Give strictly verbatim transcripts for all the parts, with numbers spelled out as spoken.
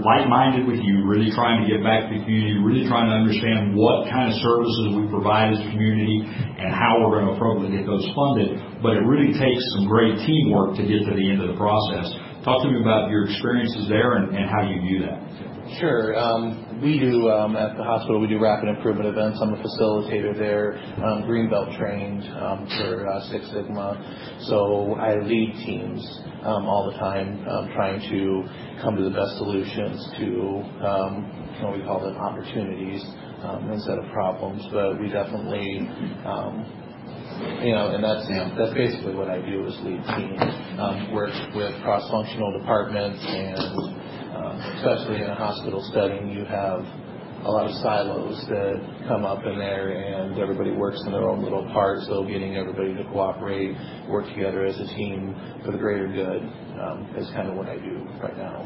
like-minded with you, really trying to give back to the community, really trying to understand what kind of services we provide as a community and how we're going to appropriately get those funded. But it really takes some great teamwork to get to the end of the process. Talk to me about your experiences there and, and how you view that. Sure. Um, we do, um, at the hospital, we do rapid improvement events. I'm a facilitator there, um, Greenbelt trained um, for uh, Six Sigma. So I lead teams um, all the time, um, trying to come to the best solutions to um, what we call them opportunities um, instead of problems. But we definitely, um, you know, and that's that's basically what I do is lead teams, um, work with cross-functional departments, and um, especially in a hospital setting, you have a lot of silos that come up in there, and everybody works in their own little part. So getting everybody to cooperate, work together as a team for the greater good um, is kind of what I do right now.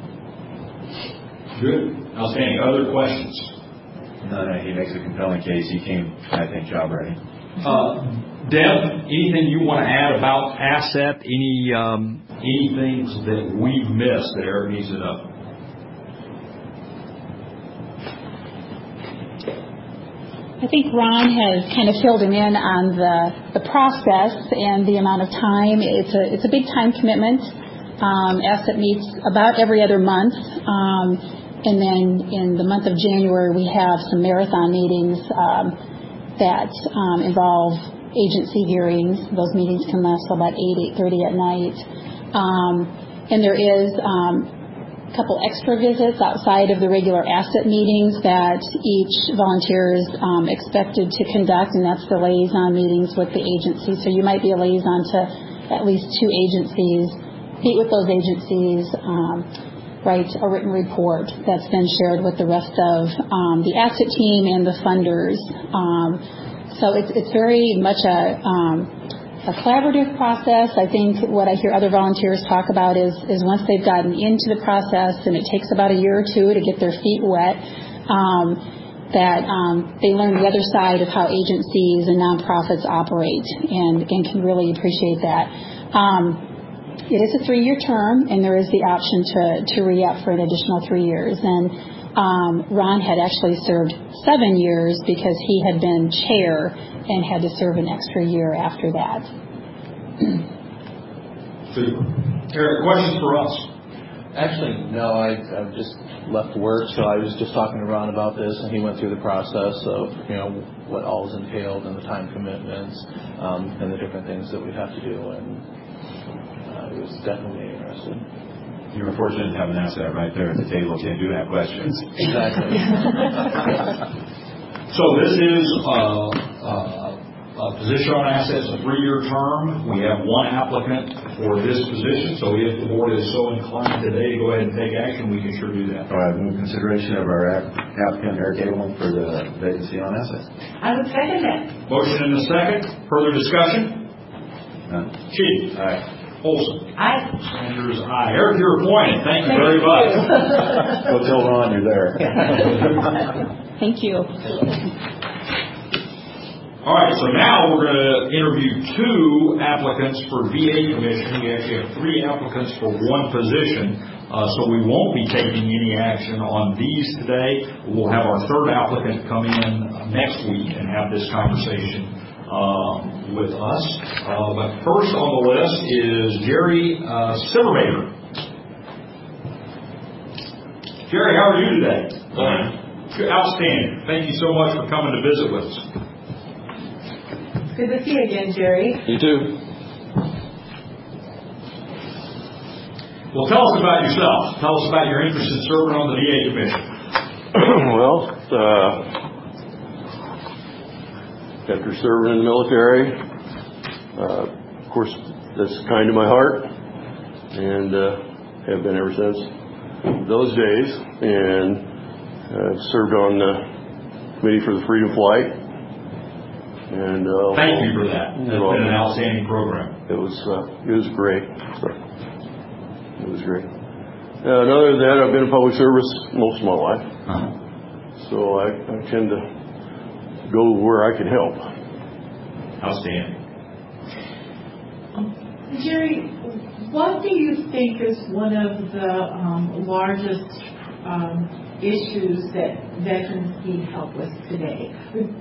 Good. Outstanding. Other questions? No, no, he makes a compelling case. He came, I think, job ready. Uh, Deb, anything you want to add about Asset? Any um, any things that we've missed that Eric needs to know? I think Ron has kind of filled him in on the the process and the amount of time. It's a it's a big time commitment. Um, Asset meets about every other month, um, and then in the month of January we have some marathon meetings um, that um, involve agency hearings. Those meetings can last till about eight eight thirty at night, um, and there is. Um, A couple extra visits outside of the regular Asset meetings that each volunteer is um, expected to conduct, and that's the liaison meetings with the agency. So you might be a liaison to at least two agencies, meet with those agencies, um, write a written report that's then shared with the rest of um, the Asset team and the funders. Um, so it's, it's very much a um, a collaborative process. I think what I hear other volunteers talk about is, is once they've gotten into the process, and it takes about a year or two to get their feet wet, um, that um, they learn the other side of how agencies and nonprofits operate, and, and can really appreciate that. Um, it is a three-year term, and there is the option to, to re-up for an additional three years. And um, Ron had actually served seven years because he had been chair and had to serve an extra year after that. Super. Eric, questions for us? Actually, no. I, I've just left work, so I was just talking to Ron about this, and he went through the process of, you know, what all is entailed and the time commitments um, and the different things that we have to do, and uh, he was definitely interested. You were fortunate to have an Asset right there at the table to do have questions. Exactly. So this is uh, uh, a position on Assets, a three-year term. We have one applicant for this position, so if the board is so inclined today to go ahead and take action, we can sure do that. All right, move consideration of our applicant, Eric Abel, for the vacancy on Assets. I would second that. Motion and a second. Further discussion? None. Chief. Aye. Olson. Aye. Sanders, aye. Eric, you're appointed. Thank you Thank very you. much. Go tell Ron you're there. Thank you. All right, so now we're going to interview two applicants for V A Commission. We actually have three applicants for one position, uh, so we won't be taking any action on these today. We'll have our third applicant come in next week and have this conversation um, with us. Uh, but first on the list is Jerry uh, Silverbaker. Jerry, how are you today? Good. Outstanding. Thank you so much for coming to visit with us. Good to see you again, Jerry. You too. Well, tell us about yourself. Tell us about your interest in serving on the V A Commission. Well, uh, after serving in the military, uh, of course, that's kind of my heart, and uh, have been ever since those days. And uh, served on the Committee for the Freedom Flight. And uh, thank you for that. That's well, been an outstanding program. It was uh, it was great. So, it was great. Uh, and other than that, I've been in public service most of my life, uh-huh. so I, I tend to go where I can help. Outstanding. Jerry, what do you think is one of the um, largest um, issues that veterans need help with today?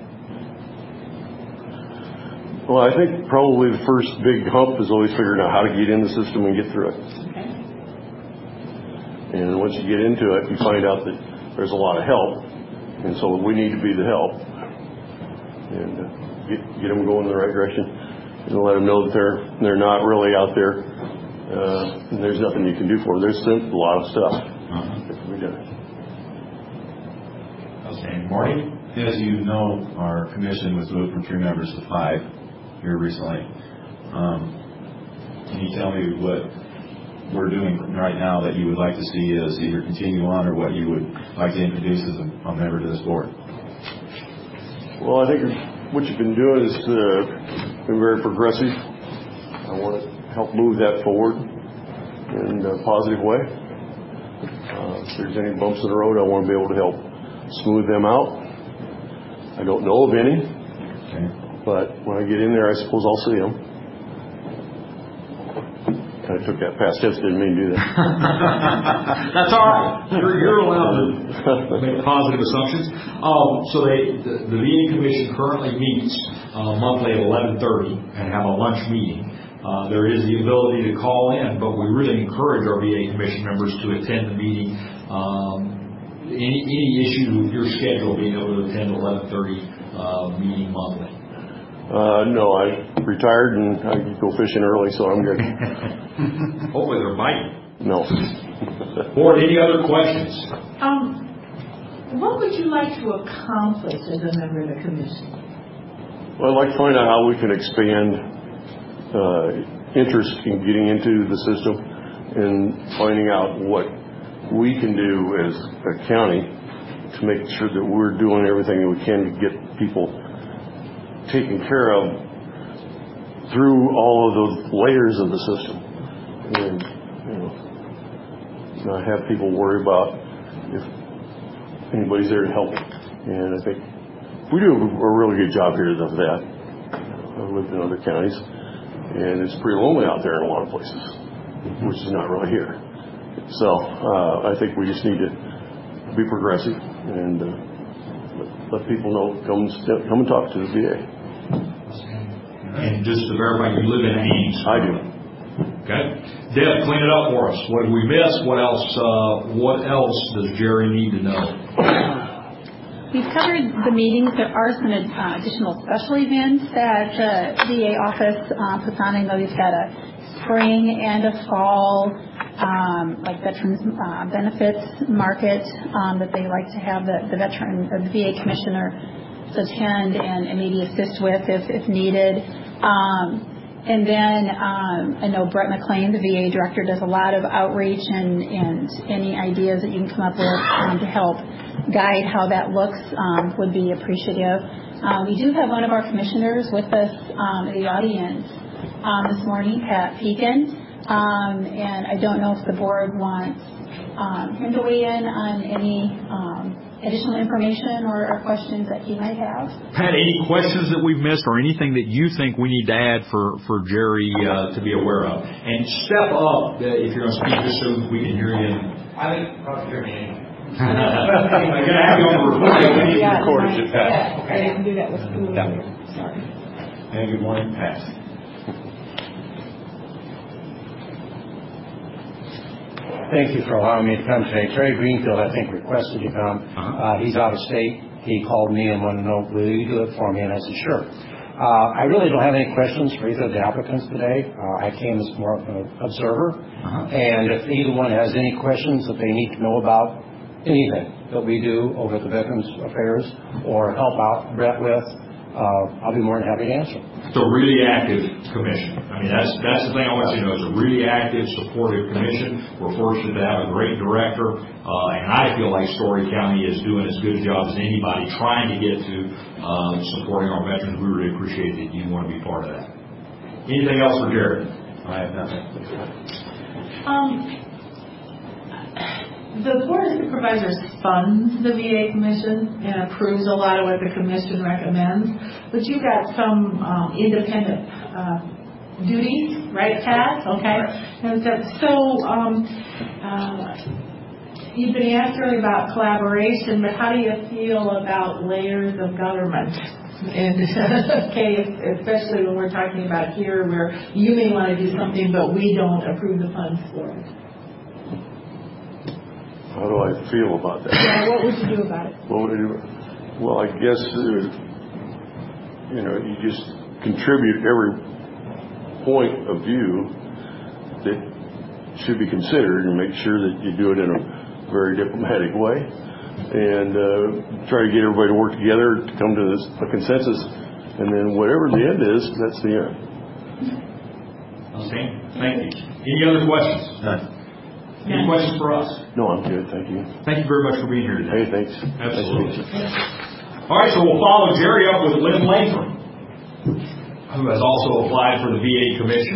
Well, I think probably the first big hump is always figuring out how to get in the system and get through it. Okay. And once you get into it, you find out that there's a lot of help, and so we need to be the help and uh, get, get them going in the right direction, and let them know that they're they're not really out there. Uh, and there's nothing you can do for them. There's a lot of stuff Uh-huh. that can be done. Okay, Marty? As you know, our commission was moved from three members to five here recently. Um, can you tell me what we're doing right now that you would like to see us either continue on, or what you would like to introduce as a, a member to this board? Well, I think what you've been doing is uh, been very progressive. I want to help move that forward in a positive way. Uh, if there's any bumps in the road, I want to be able to help smooth them out. I don't know of any, Okay. but when I get in there, I suppose I'll see them. I took that past tense, didn't mean to do that. That's all right. You're, you're allowed to make positive assumptions. Um, so they, the, the V A Commission currently meets uh, monthly at eleven thirty and have a lunch meeting. Uh, there is the ability to call in, but we really encourage our V A Commission members to attend the meeting. Um, any, any issues with your schedule being able to attend eleven thirty uh, meeting monthly? Uh, no, I retired and I can go fishing early, so I'm good. Hopefully they're biting. No. Board, any other questions? Um, what would you like to accomplish as a member of the commission? Well, I'd like to find out how we can expand uh, interest in getting into the system and finding out what we can do as a county to make sure that we're doing everything that we can to get people taken care of through all of the layers of the system, and you know, not have people worry about if anybody's there to help. And I think we do a really good job here of that. I've lived in other counties, and it's pretty lonely out there in a lot of places, which is not really here. So uh, I think we just need to be progressive and uh, let, let people know, come come and talk to the V A. And just to verify, you live in Ames. I do. Okay. Deb, clean it up for us. What did we miss? What else? Uh, what else does Jerry need to know? We've covered the meetings. There are some uh, additional special events that the V A office uh, puts on. I know you've got a spring and a fall, um, like veterans uh, benefits market um, that they like to have the, the veteran or the V A commissioner attend and, and maybe assist with if, if needed. Um, and then um, I know Brett McLean, the V A director, does a lot of outreach and, and any ideas that you can come up with um, to help guide how that looks um, would be appreciative. Uh, we do have one of our commissioners with us um, in the audience um, this morning, Pat Pekin, um, and I don't know if the board wants um, him to weigh in on any um, additional information or, or questions that he might have. Pat, any questions that we've missed or anything that you think we need to add for, for Jerry uh, to be aware of? And step up uh, if you're going to speak just so we can hear you. I think you probably hear me anyway. I'm going to have you on the recording. Yeah, recorded it, Pat. yeah, I didn't do that with food. Yeah. Sorry. And good morning, Pat. Thank you for allowing me to come today. Terry Greenfield, I think, requested to come. Uh-huh. Uh, he's out of state. He called me and wanted to know, will you do it for me? And I said, sure. Uh, I really don't have any questions for either of the applicants today. Uh, I came as more of an observer. Uh-huh. And if either one has any questions that they need to know about anything that we do over at the Veterans Affairs or help out Brett with, uh, I'll be more than happy to answer. It's a really active commission. I mean, that's that's the thing I want you to know. It's a really active, supportive commission. We're fortunate to have a great director, uh, and I feel like Story County is doing as good a job as anybody trying to get to uh, supporting our veterans. We really appreciate that you want to be part of that. Anything else for Jared? I have nothing. Um, the Board of Supervisors funds the V A Commission and approves a lot of what the Commission recommends, but you've got some um, independent uh, duties, right, Pat? Okay. And that, so, um, uh, You've been answering about collaboration, but how do you feel about layers of government? And okay, especially when we're talking about here where you may want to do something, but we don't approve the funds for it. How do I feel about that? Yeah, what would you do about it? What would I do? Well, I guess, uh, you know, you just contribute every point of view that should be considered and make sure that you do it in a very diplomatic way. And uh, try to get everybody to work together to come to this, a consensus, and then whatever the end is, that's the end. Okay, thank you. Any other questions? None. Any questions for us? No, I'm good, thank you. Thank you very much for being here today. Hey, thanks. Absolutely. All right, so we'll follow Jerry up with Lynn Latham, who has also applied for the V A commission.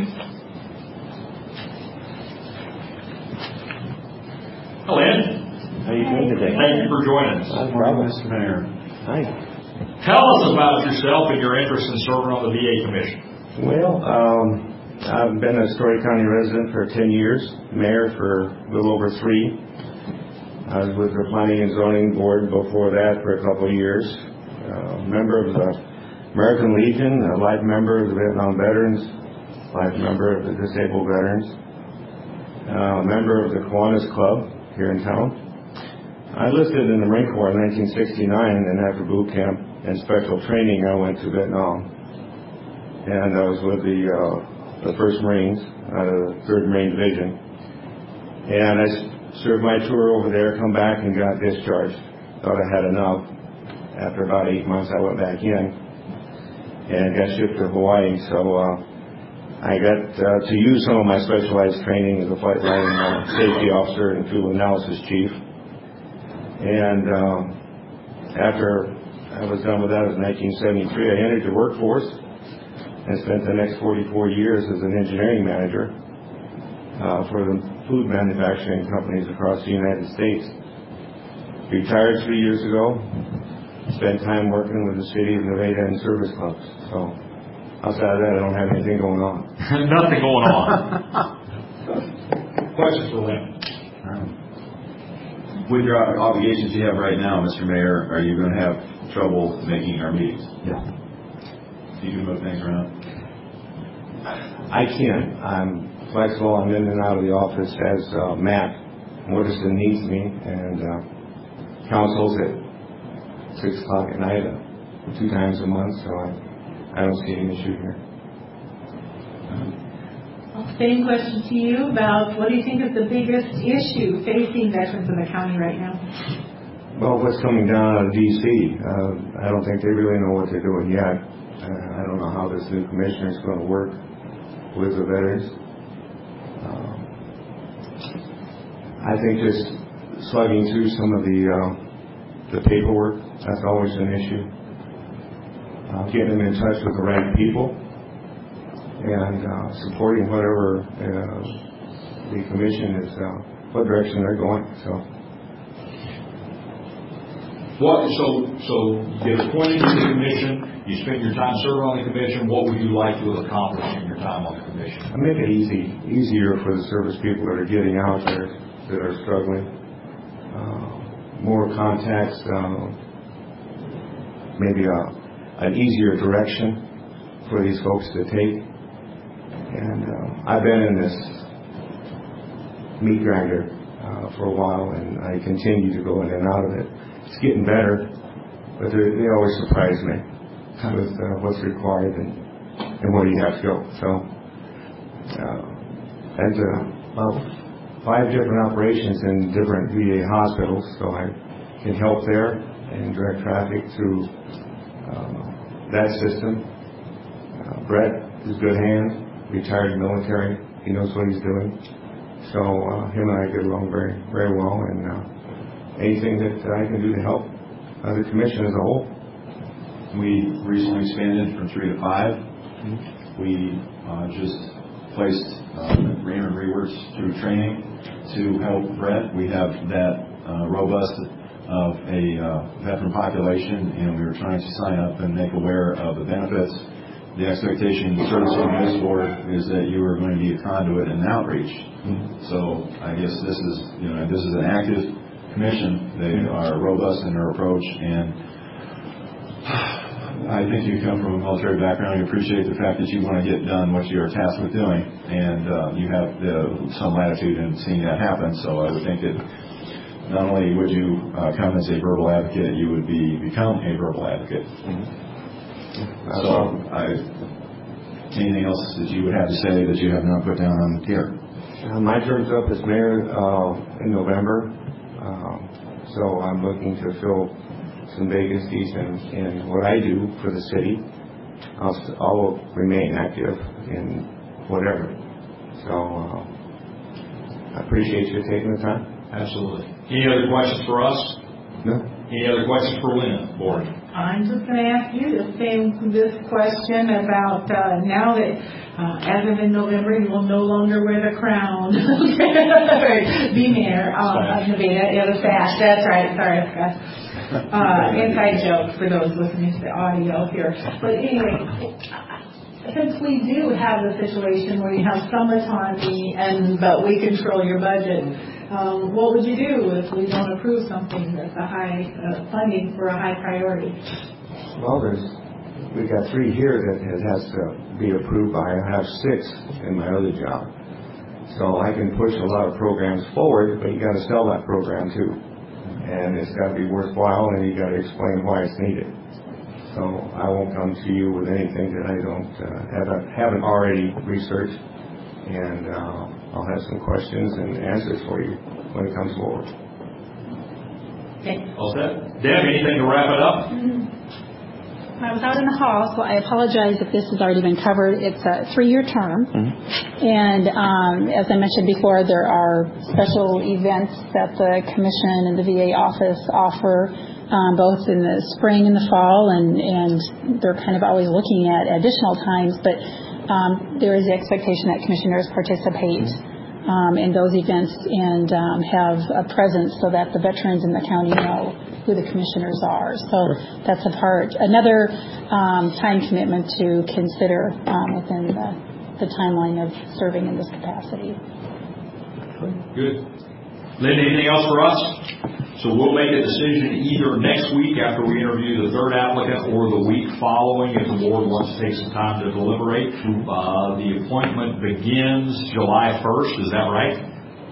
Hello, Lynn. How are you doing today? Thank you for joining us. No problem. Mister Mayor. Hi. Tell us about yourself and your interest in serving on the V A commission. Well, um, I've been a Story County resident for ten years, mayor for a little over three. I was with the Planning and Zoning Board before that for a couple of years. Uh, member of the American Legion, a life member of the Vietnam Veterans, life member of the Disabled Veterans, uh, member of the Kiwanis Club here in town. I enlisted in the Marine Corps in nineteen sixty-nine, and after boot camp and special training, I went to Vietnam. And I was with the uh, the first Marines out of the third Marine Division. And I served my tour over there, come back, and got discharged. Thought I had enough. After about eight months, I went back in and got shipped to Hawaii. So uh, I got uh, to use some of my specialized training as a flight line uh, safety officer and fuel analysis chief. And um, after I was done with that, it was nineteen seventy-three, I entered the workforce and spent the next forty-four years as an engineering manager uh, for the food manufacturing companies across the United States. Retired three years ago, spent time working with the city of Nevada and service clubs. So outside of that, I don't have anything going on. Nothing going on. Questions for Lynn? With your obligations you have right now, Mister Mayor, are you going to have trouble making our meetings? Yeah. You can move things around? I can. I'm flexible. I'm in and out of the office as uh, Matt Morrison needs me, and uh, council's at six o'clock at night, uh, two times a month, so I, I don't see any issue here. Same question to you about what do you think is the biggest issue facing veterans in the county right now? Well, what's coming down out of D C, uh, I don't think they really know what they're doing yet. Uh, I don't know how this new commissioner is going to work with the veterans. Um, I think just slugging through some of the uh, the paperwork, that's always an issue. Uh, getting them in touch with the right people and uh, supporting whatever uh, the commission is, uh, what direction they're going. So, What? So, so you get appointed to the commission. You spend your time serving on the commission. What would you like to accomplish in your time on the commission? I make it easy, easier for the service people that are getting out there that are struggling. Uh, more contacts, uh, maybe a, an easier direction for these folks to take. And uh, I've been in this meat grinder uh, for a while, and I continue to go in and out of it. It's getting better, but they always surprise me with uh, what's required and, and where you have to go. So, uh, and uh, about five different operations in different V A hospitals, so I can help there and direct traffic through uh, that system. Uh, Brett is good hands. Retired military, he knows what he's doing. So uh, him and I get along very, very well, and uh, anything that I can do to help uh, the commission as a whole. We recently expanded from three to five. Mm-hmm. We uh, just placed uh, Raymond Rewerts through training to help Brett. We have that uh, robust of a uh, veteran population, and we were trying to sign up and make aware of the benefits. The expectation service on this board is that you are going to be a conduit and outreach. Mm-hmm. So I guess this is, you know, this is an active commission. They are robust in their approach, and I think you come from a military background. You appreciate the fact that you want to get done what you are tasked with doing, and uh, you have the, some latitude in seeing that happen. So I would think that not only would you uh, come as a verbal advocate, you would be become a verbal advocate. Mm-hmm. So, I, anything else that you would have to say that you have not put down on here? Uh, my term's up as mayor uh, in November, uh, so I'm looking to fill some vacancies in, in what I do for the city. I'll, I'll remain active in whatever. So uh, I appreciate you taking the time. Absolutely. Any other questions for us? No. Any other questions for Lynn, board? I'm just going to ask you the same this question about uh, now that uh, as of in November you will no longer wear the crown. Be mayor um, of Nevada. Yeah, the sash. That's right. Sorry. Uh, inside joke for those listening to the audio here. But anyway, since we do have the situation where you have some autonomy and but we control your budget, um, what would you do if we don't approve something that's a high uh, funding for a high priority? Well, there's we got three here that it has to be approved by. I have six in my other job, so I can push a lot of programs forward. But you got to sell that program too, and it's got to be worthwhile, and you got to explain why it's needed. So I won't come to you with anything that I don't uh, haven't, haven't already researched, and uh, I'll have some questions and answers for you when it comes forward. Okay. All set. Deb, anything to wrap it up? Mm-hmm. I was out in the hall, so I apologize if this has already been covered. It's a three-year term, mm-hmm. and um, as I mentioned before, there are special events that the Commission and the V A office offer, um, both in the spring and the fall, and, and they're kind of always looking at additional times, but um, there is the expectation that commissioners participate um, in those events and um, have a presence so that the veterans in the county know who the commissioners are. So that's a part, another um, time commitment to consider um, within the, the timeline of serving in this capacity. Good. Lynn, anything else for us? So we'll make a decision either next week after we interview the third applicant or the week following if the board wants to take some time to deliberate. Uh, the appointment begins July first, is that right?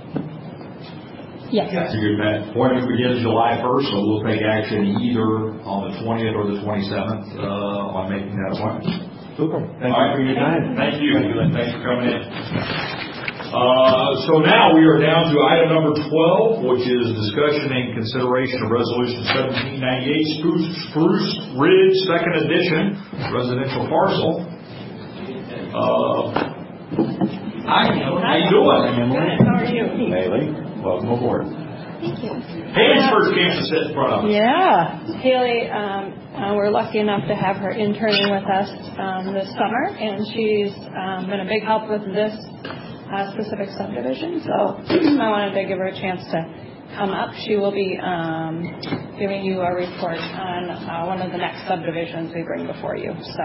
Yes. That's a good bet. Appointment begins July first, so we'll take action either on the twentieth or the twenty-seventh uh, on making that appointment. Super. Thank All you right. for your time. Thank you. Thank you. Thanks for coming in. Uh, so now we are down to item number twelve, which is discussion and consideration of Resolution seventeen ninety-eight, Spruce, Spruce Ridge Second Edition, residential parcel. Uh, hi, how you doing? How are you? Haley, welcome aboard. Thank you. Haley's first chance to sit in front of us. Yeah. Haley, um, uh, we're lucky enough to have her interning with us um, this summer, and she's um, been a big help with this uh, specific subdivision. So I wanted to give her a chance to come up. She will be um, giving you a report on uh, one of the next subdivisions we bring before you. So.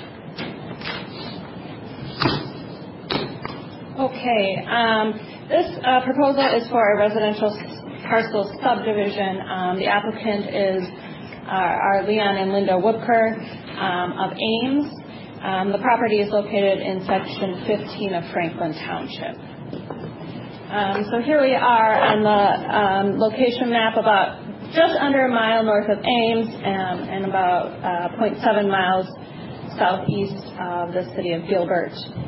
Okay. Um, this uh, proposal is for a residential parcel subdivision. Um, the applicant is uh, are Leon and Linda Woodker um, of Ames. Um, the property is located in section fifteen of Franklin Township. Um, so here we are on the um, location map, about just under a mile north of Ames um, and about uh, zero point seven miles southeast of the city of Gilbert.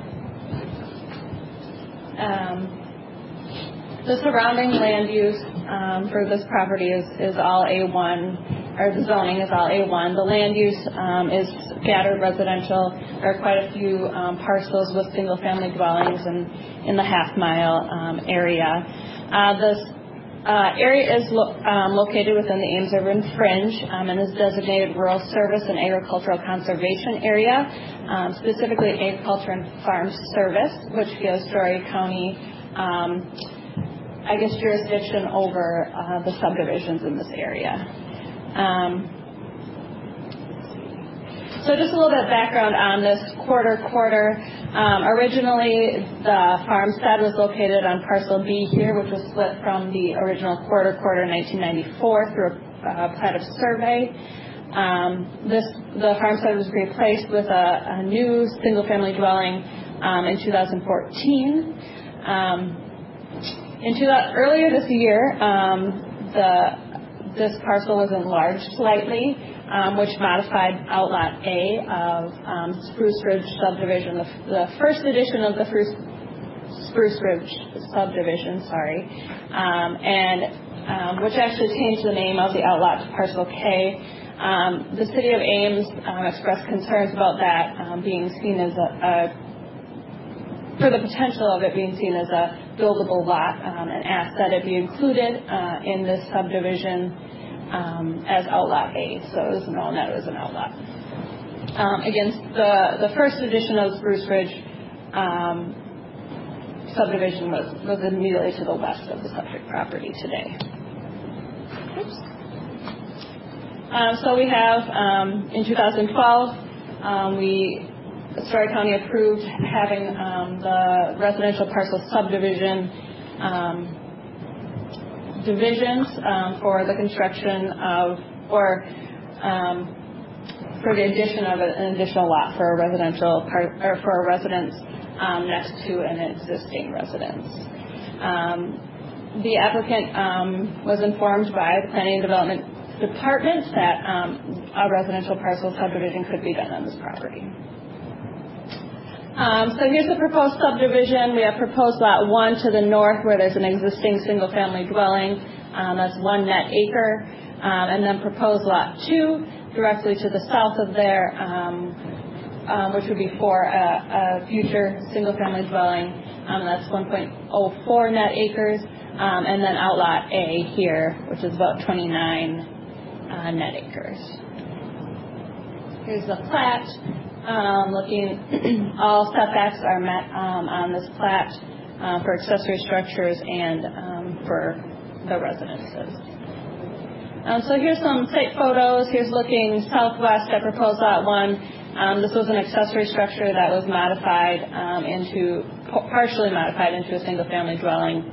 Um, the surrounding land use um, for this property is, is all A one, or the zoning is all A one. The land use um, is scattered residential. There are quite a few um, parcels with single-family dwellings in, in the half-mile um, area. Uh, this uh, area is lo- um, located within the Ames Urban Fringe um, and is designated Rural Service and Agricultural Conservation Area, um, specifically Agriculture and Farm Service, which gives Story County um, I guess, jurisdiction over uh, the subdivisions in this area. Um, So just a little bit of background on this quarter quarter. Um, originally, the farmstead was located on parcel B here, which was split from the original quarter quarter in nineteen ninety-four through a uh, plat of survey. Um, this the farmstead was replaced with a, a new single-family dwelling um, in two thousand fourteen. Um, in two, earlier this year, um, the this parcel was enlarged slightly, um, which modified Outlot A of um, Spruce Ridge subdivision, the, the first edition of the first Spruce Ridge subdivision, sorry, um, and um, which actually changed the name of the outlot to Parcel K. Um, the City of Ames um, expressed concerns about that um, being seen as a, a, for the potential of it being seen as a buildable lot, um, and asked that it be included uh, in this subdivision um, as Outlot A, so it was known that it was an outlot. Um, against the, the first edition of Spruce Ridge um, subdivision was, was immediately to the west of the subject property today. Oops. Um, so we have, um, in two thousand twelve, um, we, Story County approved having um, the residential parcel subdivision um, divisions um, for the construction of, or um, for the addition of an additional lot for a residential part, or for a residence um, next to an existing residence. Um, the applicant um, was informed by the Planning and Development Department that um, a residential parcel subdivision could be done on this property. Um, so here's the proposed subdivision. We have proposed lot one to the north where there's an existing single-family dwelling. Um, that's one net acre. Um, and then proposed lot two directly to the south of there, um, um, which would be for a, a future single-family dwelling. Um, that's one point oh four net acres. Um, and then outlot A here, which is about twenty-nine uh, net acres. Here's the plat. Um, looking, all setbacks are met um, on this plat uh, for accessory structures and um, for the residences. Um, so here's some site photos. Here's looking southwest at proposed lot one. Um, this was an accessory structure that was modified um, into, partially modified into a single-family dwelling.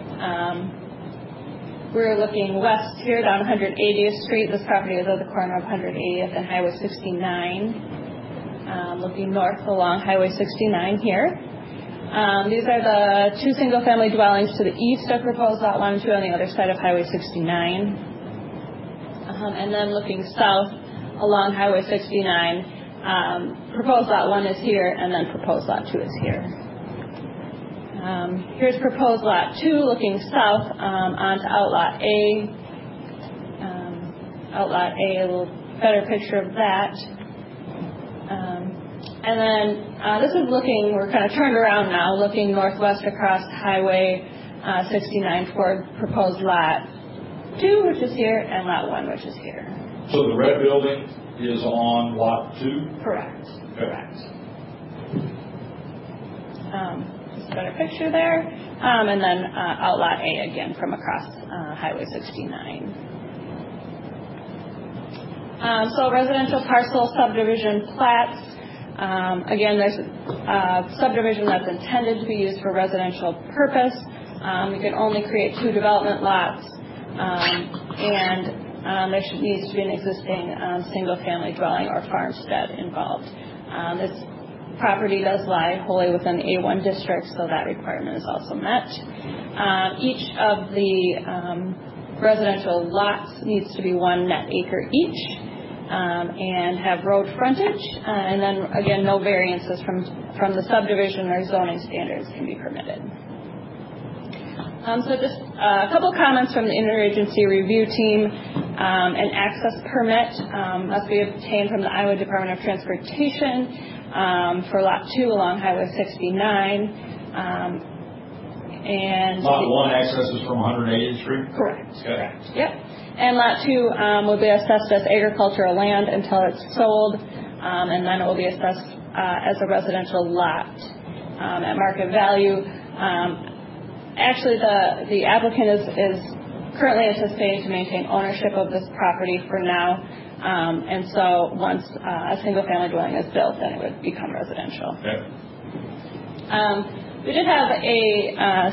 Um, we're looking west here down one hundred eightieth Street. This property is at the corner of one hundred eightieth and Highway sixty-nine. Um, looking north along Highway sixty-nine here. Um, these are the two single-family dwellings to the east of proposed lot one and two on the other side of Highway sixty-nine. Um, and then looking south along Highway sixty-nine, um, proposed lot one is here, and then proposed lot two is here. Um, here's proposed lot two looking south um, onto outlot A. Um, outlot A, a little better picture of that. Um, and then uh, this is looking, we're kind of turned around now, looking northwest across Highway uh, sixty-nine for proposed lot two, which is here, and lot one, which is here. So the red building is on lot two? Correct. Okay. Correct. Um, just a better picture there. Um, and then uh, outlot A again from across uh, Highway sixty-nine. Um, so residential parcel subdivision plats. Um, again, there's a subdivision that's intended to be used for residential purpose. Um, you can only create two development lots, um, and um, there should, needs to be an existing um, single-family dwelling or farmstead involved. Um, this property does lie wholly within the A one district, so that requirement is also met. Um, each of the um, residential lots needs to be one net acre each. Um, and have road frontage, uh, and then again, no variances from from the subdivision or zoning standards can be permitted. Um, so just uh, a couple comments from the interagency review team. Um, an access permit um, must be obtained from the Iowa Department of Transportation um, for lot two along Highway sixty-nine. Um, and lot one accesses from one hundred eightieth Street? Correct. Okay. Correct. Yep. And lot two um, will be assessed as agricultural land until it's sold, um, and then it will be assessed uh, as a residential lot um, at market value. Um, actually, the the applicant is, is currently anticipating to maintain ownership of this property for now, Um, and so once uh, a single-family dwelling is built, then it would become residential. Okay. Um, we did have a uh,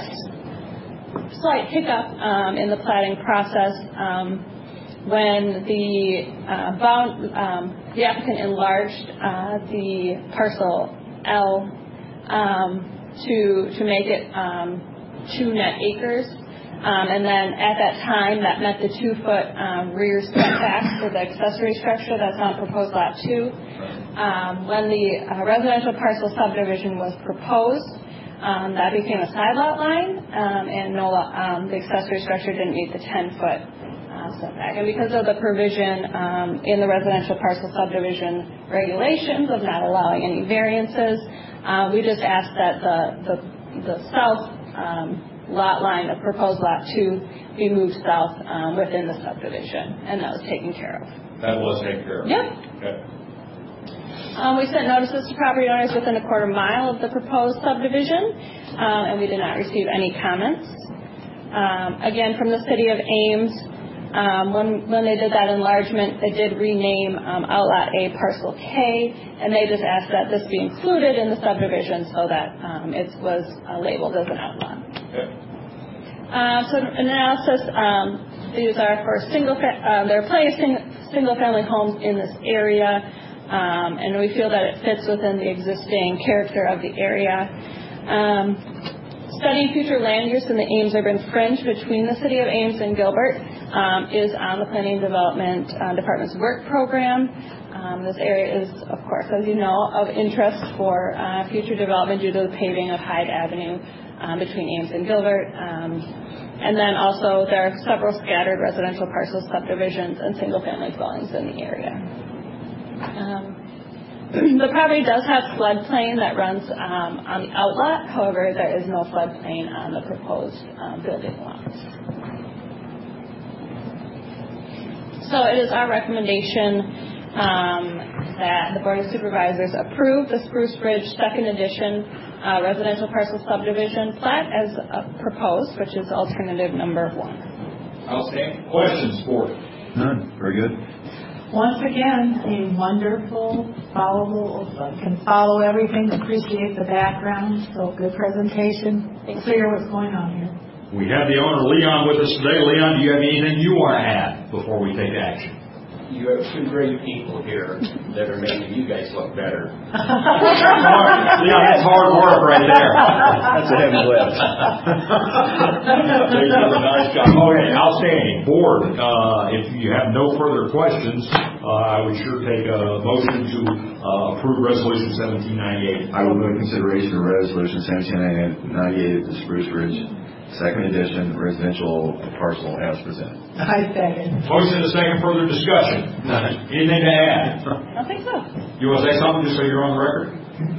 slight hiccup um, in the platting process um, when the uh, bound, um, the applicant enlarged uh, the parcel L um, to to make it um, two net acres. Um, and then at that time, that meant the two-foot um, rear setback for the accessory structure that's on proposed lot two. Um, when the uh, residential parcel subdivision was proposed, um, that became a side lot line, um, and no, um, the accessory structure didn't meet the ten-foot uh, setback. And because of the provision um, in the residential parcel subdivision regulations of not allowing any variances, uh, we just asked that the the, the south um, lot line of proposed lot two be moved south um, within the subdivision, and that was taken care of. That was taken care of? Yep. Okay. Um, we sent notices to property owners within a quarter mile of the proposed subdivision, um, and we did not receive any comments. Um, again, from the city of Ames, um, when, when they did that enlargement, they did rename um, Outlot A Parcel K, and they just asked that this be included in the subdivision so that um, it was uh, labeled as an outlot. Okay. Uh, so an analysis, um, these are for single, fa- uh, there are plenty of sing- single family homes in this area, um, and we feel that it fits within the existing character of the area. Um, studying future land use in the Ames urban fringe between the city of Ames and Gilbert um, is on the Planning and Development uh, Department's work program. Um, this area is, of course, as you know, of interest for uh, future development due to the paving of Hyde Avenue Um, between Ames and Gilbert. Um, and then also there are several scattered residential parcel subdivisions and single-family dwellings in the area. Um, the property does have floodplain that runs um, on the outlot. However, there is no floodplain on the proposed um, building lots. So it is our recommendation um, that the Board of Supervisors approve the Spruce Ridge Second Edition uh, Residential Parcel Subdivision plat as uh, proposed, which is alternative number one. Outstanding. Questions for it? None. Very good. Once again, a wonderful, followable, can follow everything, appreciate the background, so good presentation, clear what's going on here. We have the owner, Leon, with us today. Leon, do you have anything you want to add before we take action? You have two great people here that are making you guys look better. Leon, that's hard work right there. That's a heavy lift. They did a nice job. Okay, outstanding. Board, uh, if you have no further questions, uh, I would sure take a motion to uh, approve Resolution seventeen ninety-eight. I will move consideration of Resolution seventeen ninety-eight of the Spruce Ridge Second Edition Residential Parcel as presented. I second. Motion and a second. Further discussion? None. Anything to add? I don't think so. You want to say something just so you're on the record?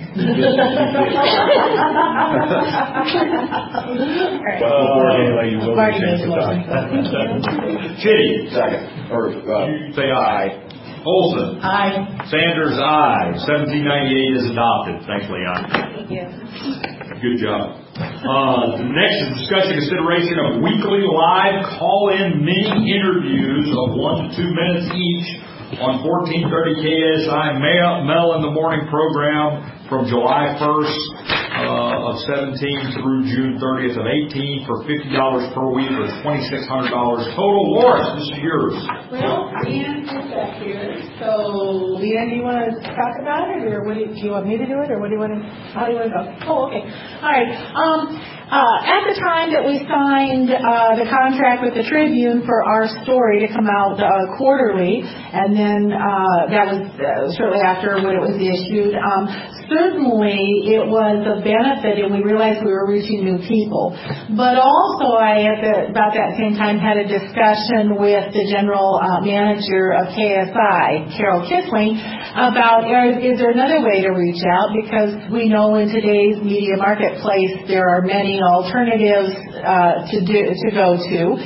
Chitty. Second. Or, uh, You say aye. Olson. Aye. Sanders, aye. seventeen ninety-eight is adopted. Thanks, Leon. Thank you. Good job. Uh, next is discussion consideration of weekly live call-in mini interviews of one to two minutes each on fourteen thirty K S I Mel, Mel in the Morning program from July first uh, of seventeen through June thirtieth of eighteen for fifty dollars per week or twenty-six hundred dollars total. Laura, this is yours. Well, Leanne is back here. So, Leanne, do you want to talk about it, or what do you, do you want me to do it, or what do you want to, how do you want to go? Oh, okay. All right. Um, uh, at the time that we signed uh, the contract with the Tribune for our story to come out uh, quarterly, and then uh, that was uh, shortly after when it was issued, um, certainly it was a benefit, and we realized we were reaching new people. But also, I, at the, about that same time, had a discussion with the general uh, manager of K S I, Carol Kissling, about is there another way to reach out, because we know in today's media marketplace there are many alternatives uh, to do to go to.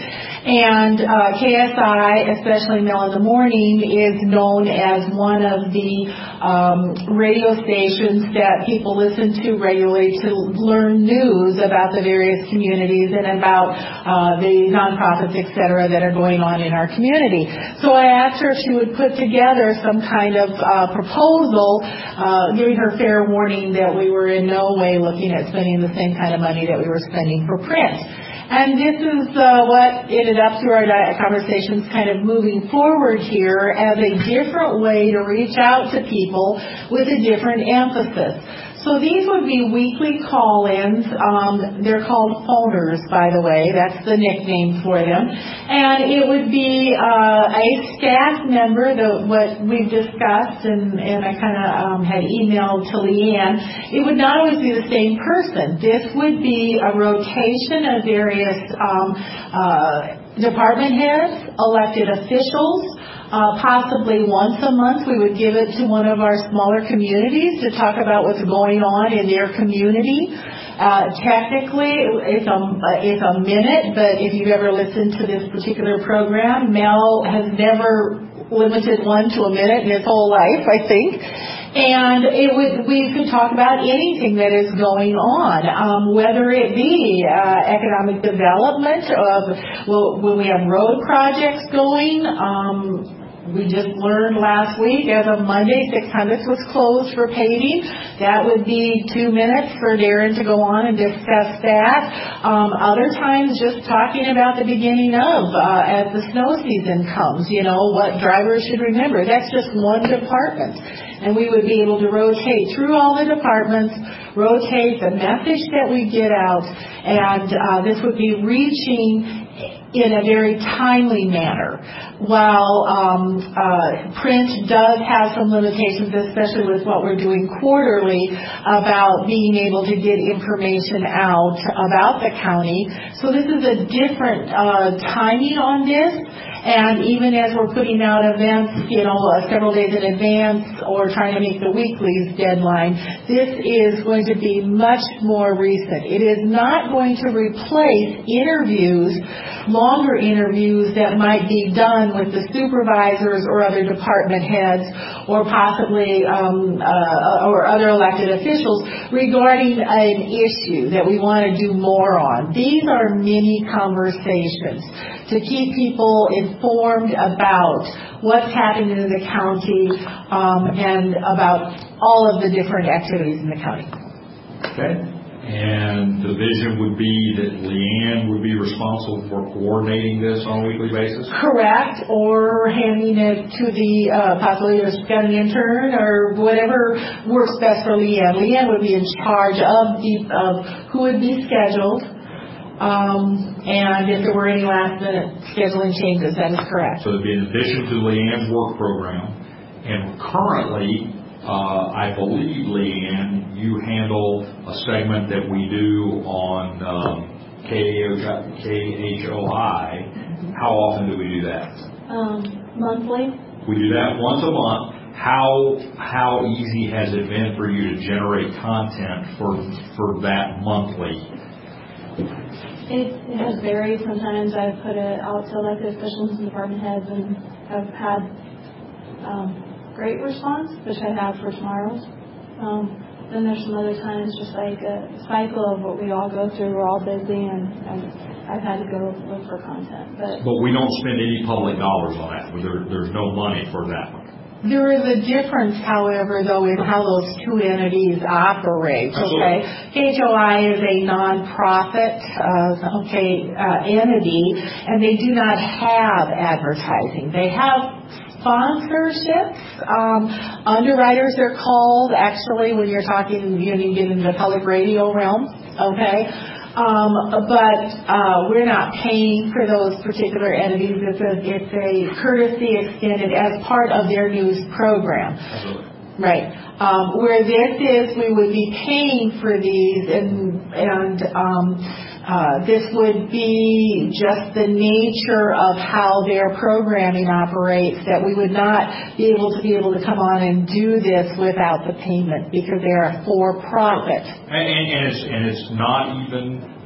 And uh, K S I, especially Mail in the Morning, is known as one of the um, radio stations that people listen to regularly to learn news about the various communities and about uh, the nonprofits, et cetera, that are going on in our community. So I asked her if she would put together some kind of uh, proposal, uh, giving her fair warning that we were in no way looking at spending the same kind of money that we were spending for print. And this is uh, what ended up through our conversations kind of moving forward here as a different way to reach out to people with a different emphasis. So these would be weekly call-ins. Um, they're called phoners, by the way. That's the nickname for them. And it would be uh, a staff member, the, what we've discussed, and, and I kind of um, had emailed to Leanne. It would not always be the same person. This would be a rotation of various um, uh, department heads, elected officials. Uh, possibly once a month we would give it to one of our smaller communities to talk about what's going on in their community. Uh, technically, it's a, it's a minute, but if you've ever listened to this particular program, Mel has never limited one to a minute in his whole life, I think. And it would, we could talk about anything that is going on, um, whether it be uh, economic development, of, well, when we have road projects going. Um, we just learned last week, as of Monday, six hundredth was closed for paving. That would be two minutes for Darren to go on and discuss that. Um, other times, just talking about the beginning of, uh, as the snow season comes, you know, what drivers should remember. That's just one department. And we would be able to rotate through all the departments, rotate the message that we get out, and uh, this would be reaching in a very timely manner. While um, uh, print does have some limitations, especially with what we're doing quarterly about being able to get information out about the county. So this is a different uh, timing on this. And even as we're putting out events, you know, uh, several days in advance or trying to make the weeklies deadline, this is going to be much more recent. It is not going to replace interviews, longer interviews that might be done with the supervisors or other department heads or possibly um, uh, or other elected officials regarding an issue that we want to do more on. These are mini conversations to keep people informed about what's happening in the county um, and about all of the different activities in the county. Okay. And the vision would be that Leanne would be responsible for coordinating this on a weekly basis? Correct, or handing it to the, uh, possibly a got an intern or whatever works best for Leanne. Leanne would be in charge of, the, of who would be scheduled. Um, and if there were any last minute scheduling changes, that is correct. So it'd be in addition to Leanne's work program. And currently, uh, I believe, Leanne, you handle a segment that we do on um, K H O I. How often do we do that? Um, monthly. We do that once a month. How how easy has it been for you to generate content for for that monthly? It, it has varied. Sometimes I've put it out to elected officials and department heads and have had um, great response, which I have for tomorrow's. Um, then there's some other times just like a cycle of what we all go through. We're all busy and, and I've had to go look for content. But, but we don't spend any public dollars on that. There, there's no money for that one. There is a difference, however, though, in how those two entities operate. Okay, K H O I is a nonprofit, uh, okay, uh, entity, and they do not have advertising. They have sponsorships, um, underwriters they're called. Actually, when you're talking, you know, you get into the public radio realm. Okay. Um, but uh, we're not paying for those particular entities. It's a, it's a courtesy extended as part of their news program. Absolutely. Right. Um, where this is, we would be paying for these, and and um, uh, this would be just the nature of how their programming operates, that we would not be able to be able to come on and do this without the payment because they are for profit. And, and, and it's and it's not even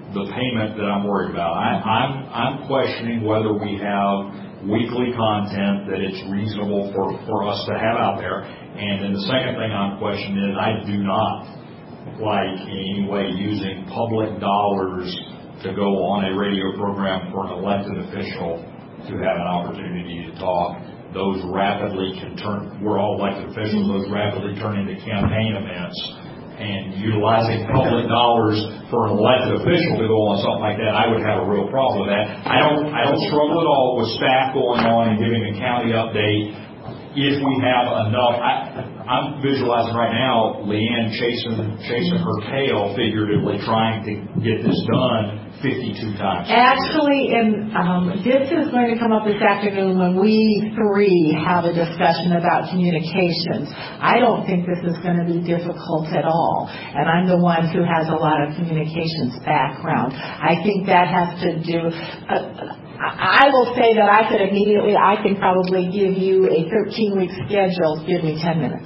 the payment that I'm worried about. I, I'm, I'm questioning whether we have weekly content that it's reasonable for, for us to have out there. And then the second thing I'm questioning is I do not like in any way using public dollars to go on a radio program for an elected official to have an opportunity to talk. Those rapidly can turn, we're all elected officials, those rapidly turn into campaign events. And utilizing public dollars for an elected official to go on something like that, I would have a real problem with that. I don't, I don't struggle at all with staff going on and giving a county update if we have enough. I, I'm visualizing right now Leanne chasing, chasing her tail, figuratively trying to get this done fifty-two times. Actually, and um, this is going to come up this afternoon when we three have a discussion about communications. I don't think this is going to be difficult at all. And I'm the one who has a lot of communications background. I think that has to do... Uh, I will say that I could immediately, I can probably give you a thirteen-week schedule. Give me ten minutes.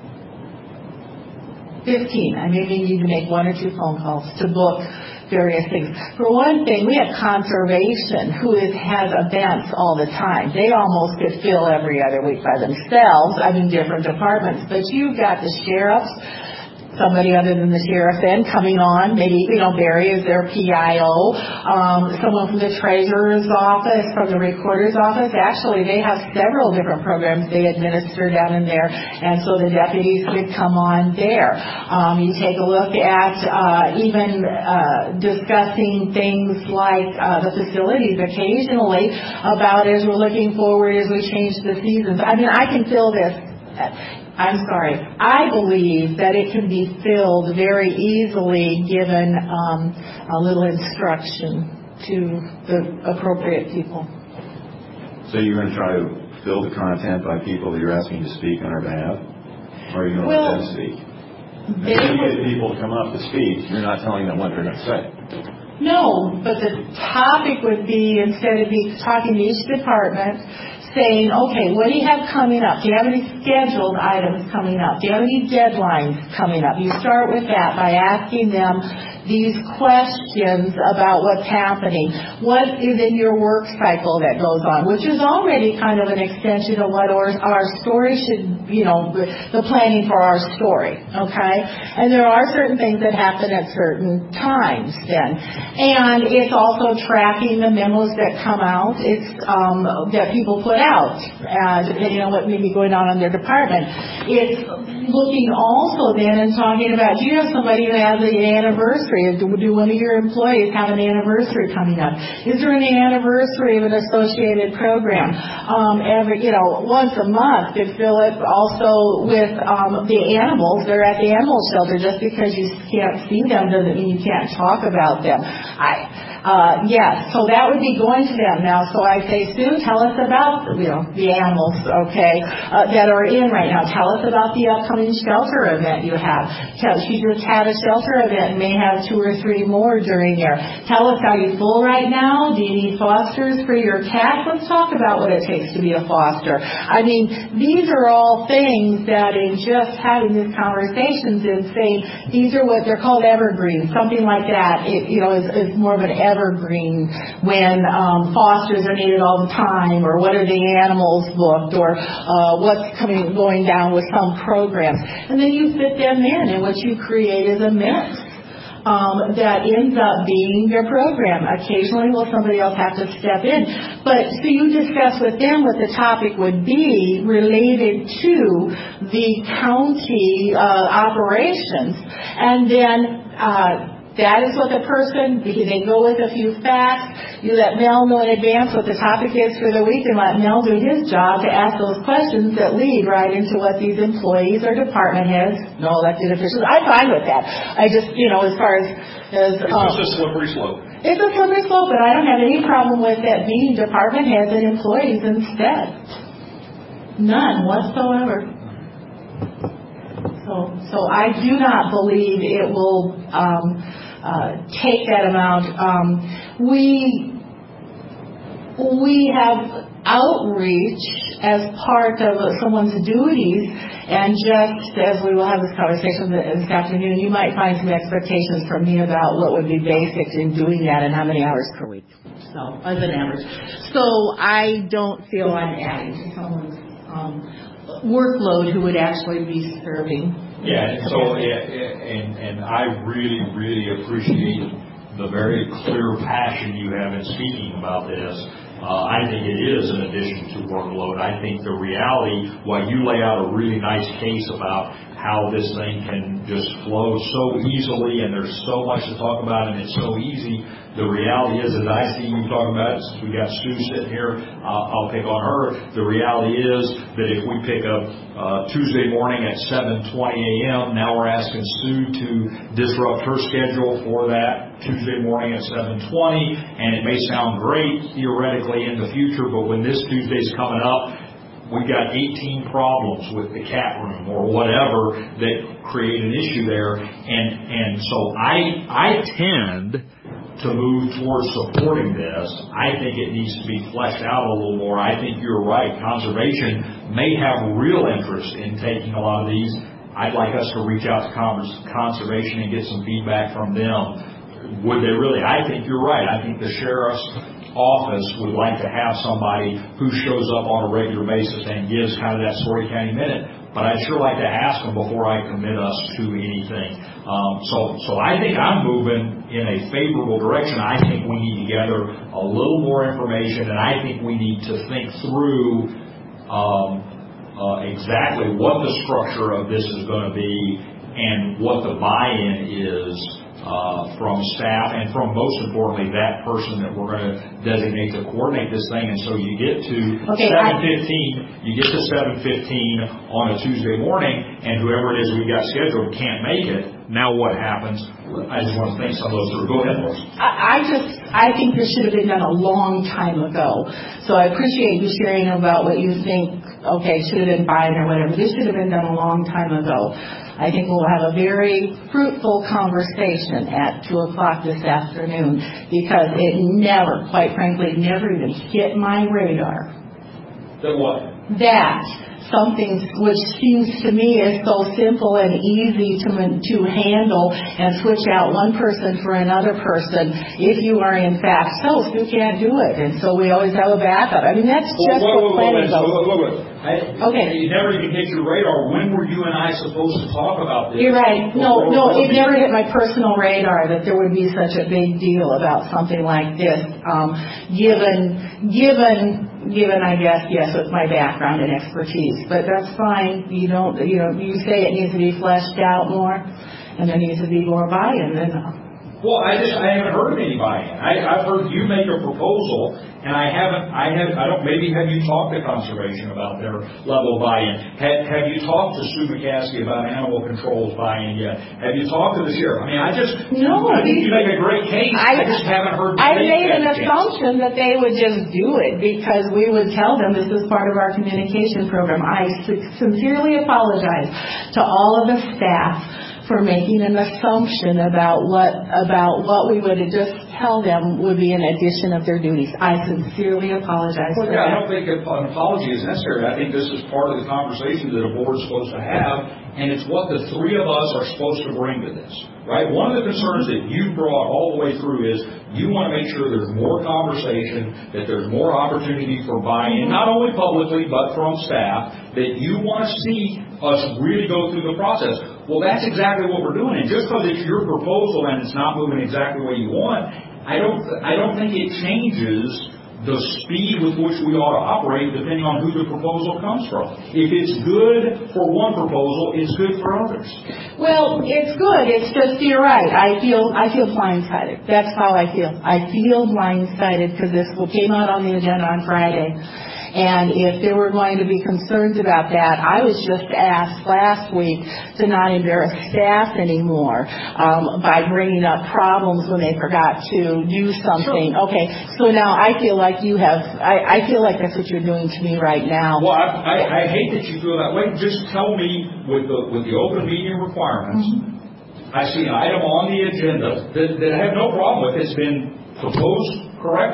fifteen. I maybe need to make one or two phone calls to book various things. For one thing, we have conservation, who is, has events all the time. They almost could fill every other week by themselves. I mean, different departments. But you've got the sheriffs, somebody other than the sheriff then coming on, maybe, you know, Barry is their P I O, um, someone from the treasurer's office, from the recorder's office. Actually, they have several different programs they administer down in there, and so the deputies could come on there. Um, you take a look at uh, even uh, discussing things like uh, the facilities occasionally about as we're looking forward as we change the seasons. I mean, I can feel this. I'm sorry. I believe that it can be filled very easily given um, a little instruction to the appropriate people. So you're going to try to fill the content by people that you're asking to speak on our behalf? Or are you going to well, let them speak? If you get people to come up to speak, you're not telling them what they're going to say. No, but the topic would be, instead of be talking to each department, saying, okay, what do you have coming up? Do you have any scheduled items coming up? Do you have any deadlines coming up? You start with that by asking them these questions about what's happening. What is in your work cycle that goes on, which is already kind of an extension of what our, our story should, you know, the planning for our story, okay? And there are certain things that happen at certain times then. And it's also tracking the memos that come out. It's um, that people put out, uh, depending on what may be going on in their department. It's looking also then and talking about, do you have somebody who has an anniversary? Do, do one of your employees have an anniversary coming up? Is there an anniversary of an associated program? Um, every, you know, once a month, could fill it also with um, the animals. They're at the animal shelter. Just because you can't see them doesn't mean you can't talk about them. I. Uh, yes, so that would be going to them now. So I say, Sue, tell us about, you know, the animals, okay, uh, that are in right now. Tell us about the upcoming shelter event you have. Tell, she just had a shelter event and may have two or three more during there. Tell us, are you full right now? Do you need fosters for your cat? Let's talk about what it takes to be a foster. I mean, these are all things that in just having these conversations and saying, these are what they're called evergreens, something like that, it, you know, is, is more of an evergreen. evergreen when um, fosters are needed all the time, or what are the animals booked, or uh, what's coming going down with some programs. And then you fit them in, and what you create is a mix um, that ends up being your program. Occasionally, will somebody else have to step in. But so you discuss with them what the topic would be related to the county uh, operations, and then uh, that is what the person, they go with a few facts. You let Mel know in advance what the topic is for the week, and let Mel do his job to ask those questions that lead right into what these employees or department heads, no elected officials. I'm fine with that. I just, you know, as far as... as it's um, just a slippery slope. It's a slippery slope, but I don't have any problem with that being department heads and employees instead. None whatsoever. So, so I do not believe it will... Um, Uh, take that amount. Um, we we have outreach as part of someone's duties, and just as we will have this conversation this afternoon, you might find some expectations from me about what would be basic in doing that and how many hours per week. So, as an average. So, I don't feel I'm adding to someone's um, workload who would actually be serving. Yeah, and so, and, and I really, really appreciate the very clear passion you have in speaking about this. Uh, I think it is an addition to workload. I think the reality, while you lay out a really nice case about how this thing can just flow so easily and there's so much to talk about and it's so easy, the reality is, as I see you talking about it, since we got Sue sitting here, uh, I'll pick on her. The reality is that if we pick up uh, Tuesday morning at seven twenty a.m., now we're asking Sue to disrupt her schedule for that Tuesday morning at seven twenty, and it may sound great theoretically in the future, but when this Tuesday's coming up, we've got eighteen problems with the cat room or whatever that create an issue there, and and so I I tend to move towards supporting this. I think it needs to be fleshed out a little more. I think you're right. Conservation may have real interest in taking a lot of these. I'd like us to reach out to Conservation and get some feedback from them. Would they really? I think you're right. I think the sheriff's office would like to have somebody who shows up on a regular basis and gives kind of that Story County Minute. But I'd sure like to ask them before I commit us to anything. Um, so, so I think I'm moving in a favorable direction. I think we need to gather a little more information, and I think we need to think through um, uh, exactly what the structure of this is going to be and what the buy-in is uh, from staff and from, most importantly, that person that we're going to designate to coordinate this thing. And so you get to okay, seven fifteen, you get to seven fifteen on a Tuesday morning, and whoever it is we got scheduled can't make it. Now what happens? I just want to think some of those through. Go ahead, Lois. I just, I think this should have been done a long time ago. So I appreciate you sharing about what you think, okay, should have been buy-in or whatever. This should have been done a long time ago. I think we'll have a very fruitful conversation at two o'clock this afternoon, because it never, quite frankly, never even hit my radar. Then what? That something which seems to me is so simple and easy to to handle and switch out one person for another person if you are in fact so you can't do it, and so we always have a backup. I mean, that's just well, what planning goes. I, okay. You never even hit your radar. When were you and I supposed to talk about this? You're right. No, no, it never hit my personal radar that there would be such a big deal about something like this. Um, given, given, given, I guess, yes, with my background and expertise, but that's fine. You don't, you know, you say it needs to be fleshed out more, and there needs to be more buy-in. Then, well, I just I haven't heard of any buy-in. I, I've heard you make a proposal, and I haven't. I have. I don't. Maybe have you talked to Conservation about their level of buy-in? Have, have you talked to Sue McCaskey about animal control's buy-in yet? Have you talked to the sheriff? I mean, I just. No. I think you make a great case. I, I just haven't heard. I made an assumption that they would just do it because we would tell them this is part of our communication program. I sincerely apologize to all of the staff for making an assumption about what about what we would just tell them would be an addition of their duties. I sincerely apologize well, for yeah, that. I don't think an apology is necessary. I think this is part of the conversation that a board is supposed to have, and it's what the three of us are supposed to bring to this. Right? One of the concerns that you brought all the way through is you want to make sure there's more conversation, that there's more opportunity for buy-in, not only publicly but from staff, that you want to see us really go through the process. Well, that's exactly what we're doing. And just because it's your proposal and it's not moving exactly the way you want, I don't I don't think it changes the speed with which we ought to operate depending on who the proposal comes from. If it's good for one proposal, it's good for others. Well, it's good. It's just, you're right. I feel I feel blindsided. That's how I feel. I feel blindsided because this came out on the agenda on Friday. And if there were going to be concerns about that, I was just asked last week to not embarrass staff anymore um, by bringing up problems when they forgot to do something. Sure. Okay, so now I feel like you have, I, I feel like that's what you're doing to me right now. Well, I, I, I hate that you feel that way. Just tell me with the, with the open meeting requirements, mm-hmm. I see an item on the agenda that, that I have no problem with. It's been proposed correctly.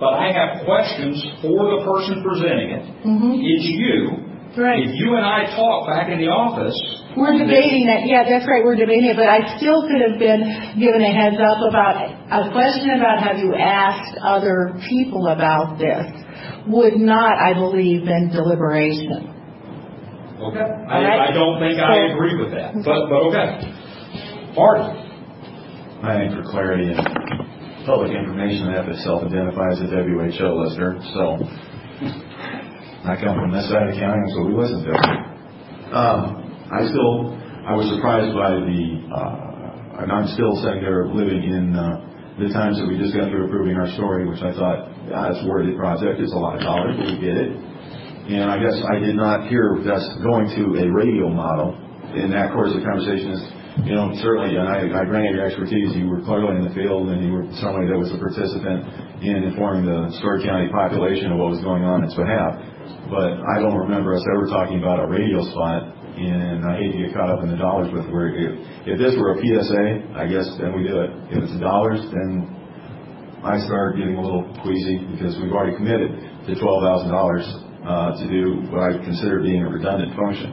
but I have questions for the person presenting it. Mm-hmm. It's you. Right. If you and I talk back in the office, we're debating it. Yeah, that's right. We're debating it, but I still could have been given a heads up about a question about have you asked other people about this would not, I believe, been deliberation. Okay. I, right. I don't think so, I agree with that, but but okay. Marty. I think for clarity and public information, I have to self-identify as a W H O listener, so I come from this side of the county, so we listen to it. Um, I still, I was surprised by the, uh, and I'm still sitting there living in uh, the times that we just got through approving our story, which I thought, yeah, it's a worthy project, it's a lot of dollars, but we get it. And I guess I did not hear us going to a radio model. In that course of the conversation is, you know, certainly, and I, I grant your expertise, you were clearly in the field, and you were somebody that was a participant in informing the Story County population of what was going on in its behalf. But I don't remember us ever talking about a radio spot, and I hate to get caught up in the dollars with where if, if this were a P S A, I guess then we do it. If it's dollars, then I start getting a little queasy because we've already committed to twelve thousand dollars uh, to do what I consider being a redundant function.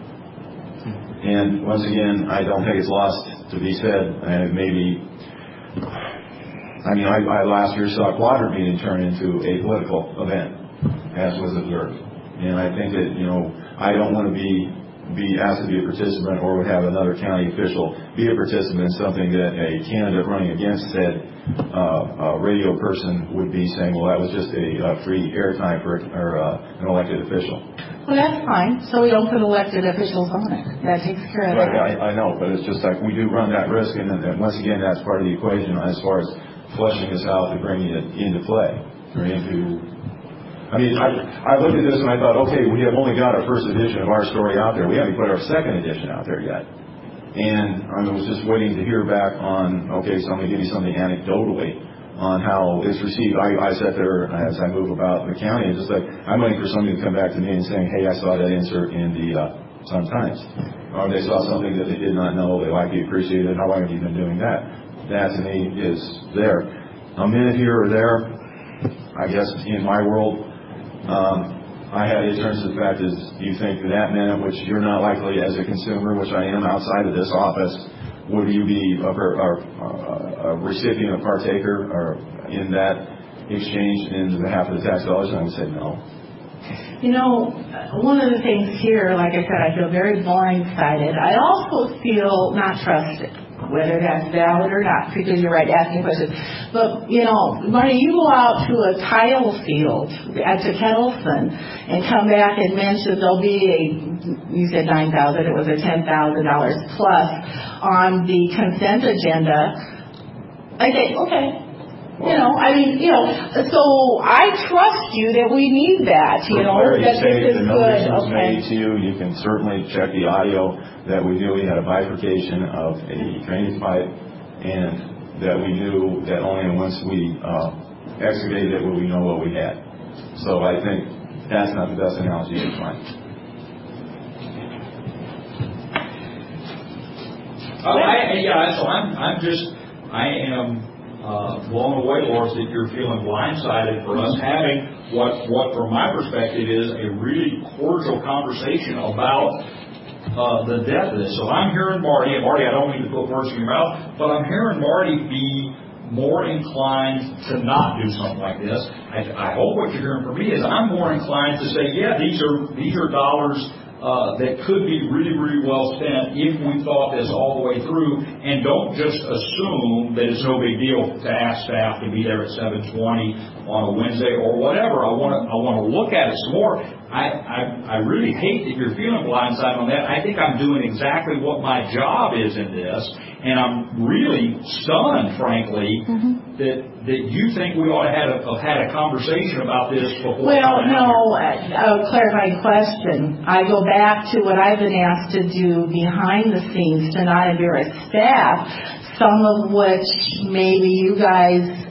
And once again, I don't think it's lost to be said, and maybe, I mean, I, I last year saw a quadrant meeting turn into a political event, as was observed. And I think that, you know, I don't want to be be asked to be a participant or would have another county official be a participant in something that a candidate running against said uh, a radio person would be saying, well, that was just a uh, free airtime for or, uh, an elected official. Well, that's fine. So we don't put elected officials on it. That takes care of but that. I, I know, but it's just like we do run that risk, and, and once again, that's part of the equation as far as fleshing this out and bringing it into play or into. I mean, I, I looked at this and I thought, okay, we have only got our first edition of our story out there. We haven't put our second edition out there yet. And I was just waiting to hear back on, okay, so I'm going to give you something anecdotally on how it's received. I, I sat there as I move about the county and just like, I'm waiting for somebody to come back to me and saying, hey, I saw that insert in the uh, Sun-Times. Or they saw something that they did not know, they likely appreciated it, how long have you been doing that? That to me is there. A minute here or there, I guess in my world, Um, I had in terms of the fact is, do you think that minute, which you're not likely as a consumer, which I am outside of this office, would you be a, a, a recipient, a partaker, or in that exchange in behalf of the tax dollars? And I would say no. You know, one of the things here, like I said, I feel very blindsided. I also feel not trusted, whether that's valid or not, because you're right, asking questions. But, you know, Marty, you go out to a tile field at the Kettleson and come back and mention there'll be a, you said nine thousand dollars, it was a ten thousand dollars plus on the consent agenda. I say, okay. You know, I mean, you know, so I trust you that we need that, you know, that this is the good. notice was Okay. made to you. You can certainly check the audio that we knew we had a bifurcation of a drainage pipe and that we knew that only once we uh, excavated it would we know what we had. So I think that's not the best analogy you can find. Uh, I, yeah, so I'm, I'm just, I am uh, blown away, Loris, that you're feeling blindsided for us having what, what from my perspective is a really cordial conversation about uh, the depth of this. So I'm hearing Marty, and Marty, I don't mean to put words in your mouth, but I'm hearing Marty be more inclined to not do something like this. I, I hope what you're hearing from me is I'm more inclined to say, yeah, these are these are dollars Uh, that could be really, really well spent if we thought this all the way through, and don't just assume that it's no big deal to ask staff to be there at seven twenty on a Wednesday or whatever. I want to I want to look at it some more. I, I I really hate that you're feeling blindsided on that. I think I'm doing exactly what my job is in this, and I'm really stunned, frankly, mm-hmm. that that you think we ought to have, a, have had a conversation about this before. Well, no, a clarifying question. I go back to what I've been asked to do behind the scenes to not embarrass staff, some of which maybe you guys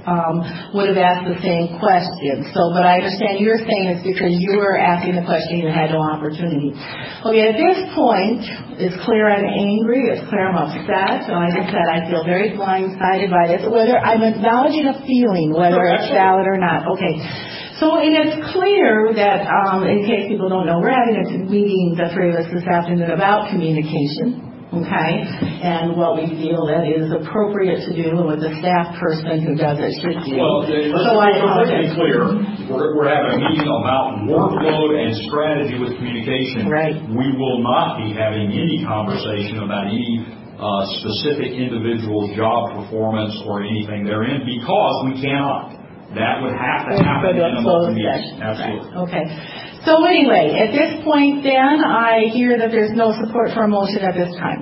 um, would have asked the same question. So, but I understand you're saying it's because you were asking the question, you had no opportunity. Okay, at this point, it's clear I'm angry, it's clear I'm upset, and like I said, I feel very blindsided by this, whether I'm acknowledging a feeling, whether it's valid or not. Okay. So, and it's clear that, um, in case people don't know, we're having a meeting, the three of us this afternoon, about communication, okay, and what we feel that is appropriate to do and what the staff person who does it should do. Well, let's so I be clear. We're, we're having a meeting about workload and strategy with communication. Right. We will not be having any conversation about any uh, specific individual job performance or anything therein because we cannot. That would have to happen in a closed session. Absolutely. Right. Okay. So anyway, at this point then, I hear that there's no support for a motion at this time.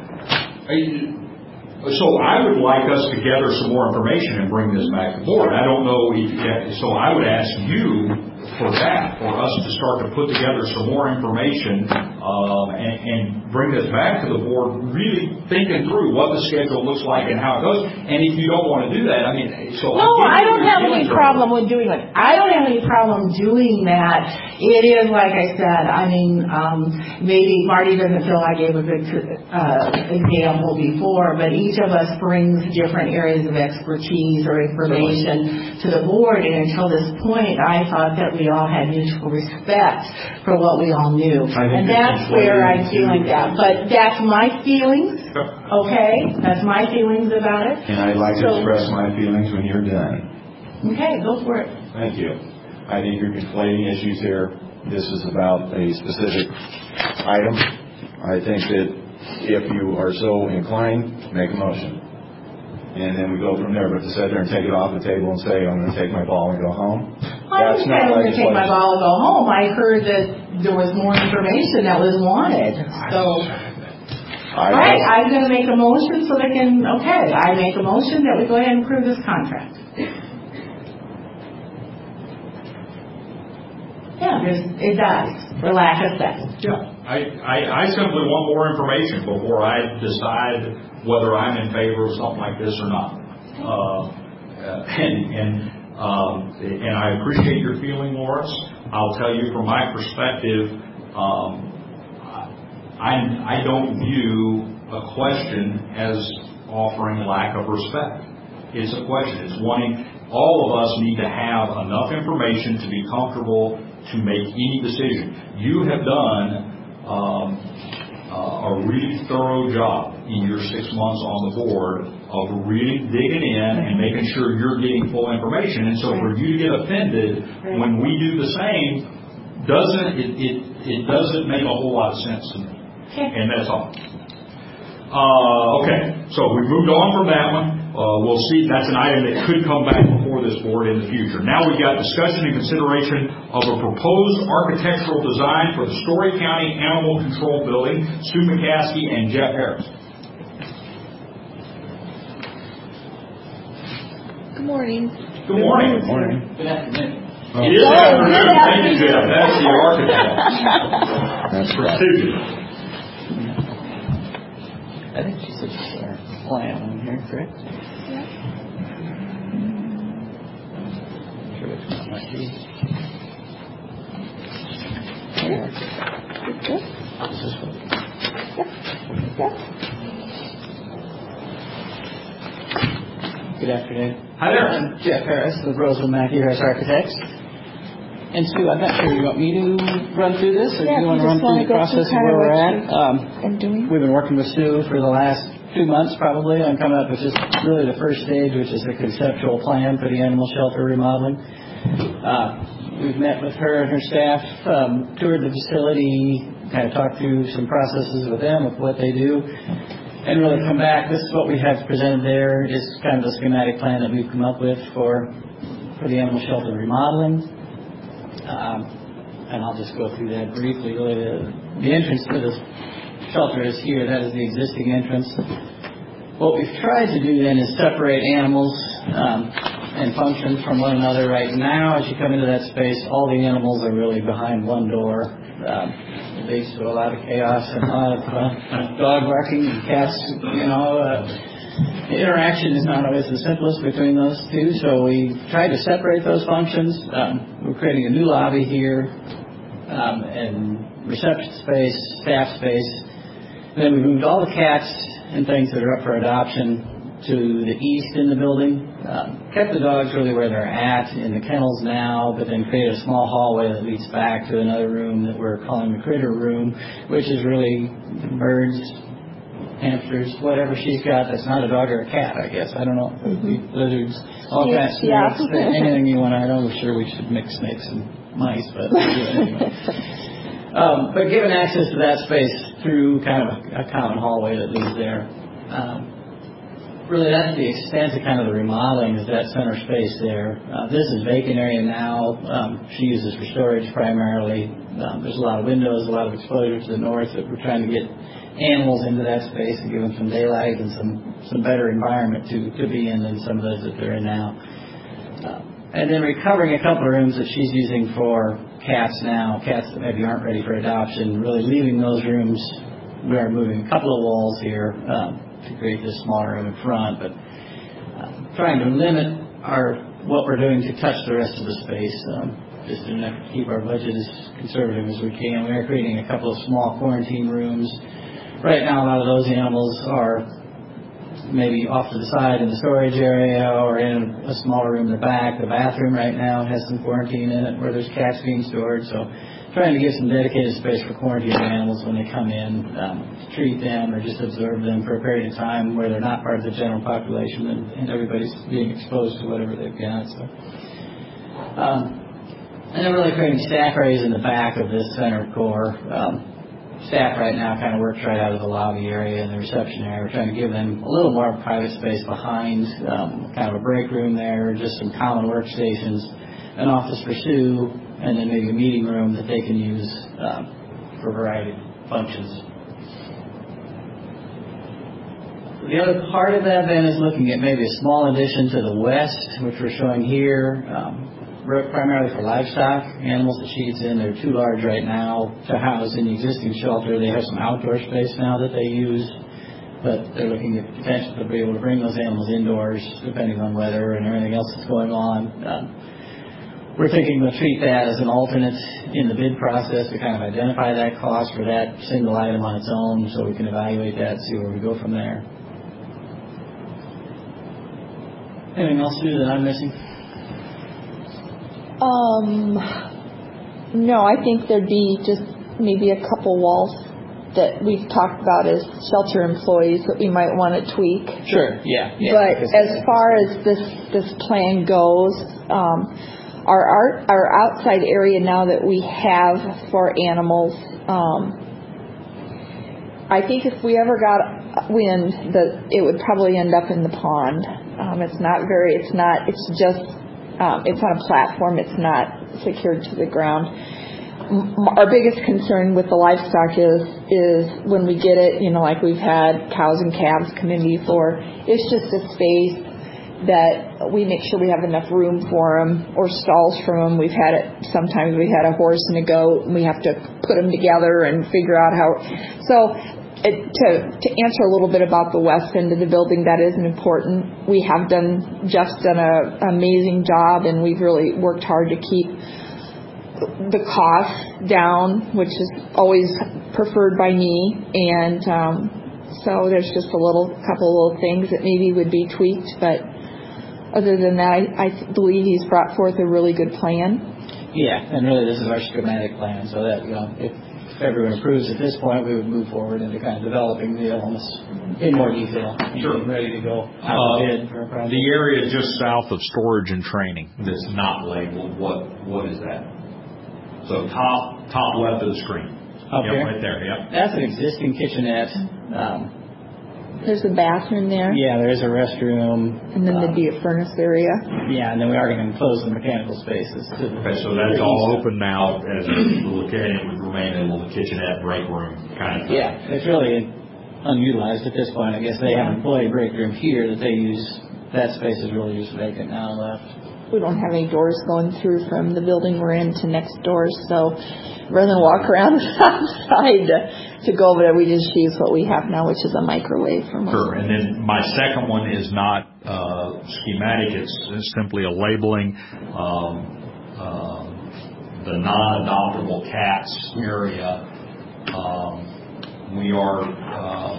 So I would like us to gather some more information and bring this back to board. I don't know if, so I would ask you for that, for us to start to put together some more information um, and, and bring this back to the board, really thinking through what the schedule looks like and how it goes. And if you don't want to do that, I mean, so no, I, I don't have any problem with doing it. I don't have any problem doing that. It is like I said. I mean, um, maybe Marty doesn't feel I gave a good uh, example before, but each of us brings different areas of expertise or information to the board. And until this point, I thought that we all had mutual respect for what we all knew, and that's where I'm feeling that. But that's my feelings. Okay, that's my feelings about it. And I'd like so, to express my feelings when you're done. Okay, go for it. Thank you. I think you're conflating issues here. This is about a specific item. I think that if you are so inclined, make a motion. And then we go from there. But to sit there and take it off the table and say, I'm going to take my ball and go home, I that's didn't say not I was going to take my ball and go home. I heard that there was more information that was wanted. So, all right, I'm going to make a motion so they can, okay, I make a motion that we go ahead and approve this contract. Yeah, there's, it does, for lack of that. Yeah, I, I, I simply want more information before I decide whether I'm in favor of something like this or not. Uh, and and um, and I appreciate your feeling, Morris. I'll tell you from my perspective, um, I I don't view a question as offering lack of respect. It's a question. It's wanting. All of us need to have enough information to be comfortable to make any decision. You have done um, uh, a really thorough job in your six months on the board of really digging in and making sure you're getting full information. And so for you to get offended when we do the same doesn't it, it, it doesn't make a whole lot of sense to me. And that's all. Uh, okay, so we moved on from that one. Uh, we'll see. That's an item that could come back before this board in the future. Now we've got discussion and consideration of a proposed architectural design for the Story County Animal Control Building. Sue McCaskey and Jeff Harris. Good morning. Good morning. Good morning. Good afternoon. Oh. It is oh, afternoon. Good Thank you, Jeff. That's the architect. That's precision. I think she said she's our plan on here, correct? Yeah. Sure which one it might be. Yeah. Good. Is this one? Yeah. Yeah. Good afternoon. Hi there. I'm Jeff Harris with Roseland Mackey Harris Architects. And Sue, I'm not sure you want me to run through this, or yeah, do you want to run through the process of where we're at? Um, we've been working with Sue for the last two months probably on coming up with just really the first stage, which is the conceptual plan for the animal shelter remodeling. Uh, we've met with her and her staff, um, toured the facility, kind of talked through some processes with them, with what they do, and really come back. This is what we have presented there, is kind of the schematic plan that we've come up with for, for the animal shelter remodeling. Um, and I'll just go through that briefly. Really, the, the entrance to the shelter is here. That is the existing entrance. What we've tried to do then is separate animals um, and functions from one another. Right now, as you come into that space, all the animals are really behind one door. Um, it leads to a lot of chaos and a lot of uh, dog barking and cats, you know, uh, interaction is not always the simplest between those two, so we tried to separate those functions. Um, we're creating a new lobby here, um, and reception space, staff space. And then we moved all the cats and things that are up for adoption to the east in the building. Um, kept the dogs really where they're at in the kennels now, but then created a small hallway that leads back to another room that we're calling the critter room, which is really birds, hamsters, whatever she's got that's not a dog or a cat, I guess. I don't know. Mm-hmm. Lizards, all kinds of yeah. snakes, anything you want. I know we're sure we should mix snakes and mice, but anyway. Um, but given access to that space through kind of a, a common hallway that leads there. Um, really, that's the extent of kind of the remodeling is that center space there. Uh, this is vacant area now. Um, she uses for storage primarily. Um, there's a lot of windows, a lot of exposure to the north that we're trying to get animals into that space and give them some daylight and some, some better environment to, to be in than some of those that they're in now. Uh, and then recovering a couple of rooms that she's using for cats now, cats that maybe aren't ready for adoption, really leaving those rooms. We are moving a couple of walls here um, to create this smaller room in front, but uh, trying to limit our what we're doing to touch the rest of the space, um, just in an effort to keep our budget as conservative as we can. We are creating a couple of small quarantine rooms. Right now, a lot of those animals are maybe off to the side in the storage area or in a smaller room in the back. The bathroom right now has some quarantine in it where there's cats being stored. So trying to give some dedicated space for quarantine animals when they come in, um, to treat them or just observe them for a period of time where they're not part of the general population and, and everybody's being exposed to whatever they've got. So, um, and then really creating staff areas in the back of this center core. Um, Staff right now kind of works right out of the lobby area and the reception area. We're trying to give them a little more private space behind, um, kind of a break room there, just some common workstations, an office for Sue, and then maybe a meeting room that they can use um, for a variety of functions. The other part of that then is looking at maybe a small addition to the west, which we're showing here. Um, primarily for livestock, animals that she gets in. They're too large right now to house in the existing shelter. They have some outdoor space now that they use, but they're looking at the potential to be able to bring those animals indoors depending on weather and everything else that's going on. Um, we're thinking we'll treat that as an alternate in the bid process to kind of identify that cost for that single item on its own so we can evaluate that and see where we go from there. Anything else, Sue, that I'm missing? Um, no, I think there'd be just maybe a couple walls that we've talked about as shelter employees that we might want to tweak. Sure, yeah. yeah but as far as this this plan goes, um, our art, our outside area now that we have for animals, um, I think if we ever got wind, that it would probably end up in the pond. Um, it's not very. It's not. It's just. Um, it's on a platform. It's not secured to the ground. M- our biggest concern with the livestock is is when we get it, you know, like we've had cows and calves come in before. It's just a space that we make sure we have enough room for them or stalls for them. We've had it. Sometimes we had a horse and a goat, and we have to put them together and figure out how. So. It, to, to answer a little bit about the west end of the building, that is important. We have done, Jeff's done an amazing job, and we've really worked hard to keep the cost down, which is always preferred by me. And um, so there's just a little couple of little things that maybe would be tweaked, but other than that, I, I believe he's brought forth a really good plan. Yeah, and really this is our schematic plan, so that, you know, if If everyone approves at this point, we would move forward into kind of developing the elements in more detail. Sure. Ready to go out uh, bid for a project. The area just south of storage and training that's not labeled, what what is that? So top top left of the screen. Up yep, here? Right there, yep. That's an existing kitchenette. Um, There's a bathroom there. Yeah, there is a restroom. And then there'd be a furnace area. Yeah, and then we are going to enclose the mechanical spaces. To the okay, so that's all open now as a little kitchen. It would remain a little kitchenette break room kind of thing. Yeah, it's really unutilized at this point. I guess they have an employee break room here that they use. That space is really just vacant now and left. we don't have any doors going through from the building we're in to next doors, so rather than walk around outside to, to go over there, we just use what we have now, which is a microwave for most. Sure. And then my second one is not uh, schematic. It's, it's simply a labeling. Um, uh, the non-adoptable cats area. Um, we are. Um,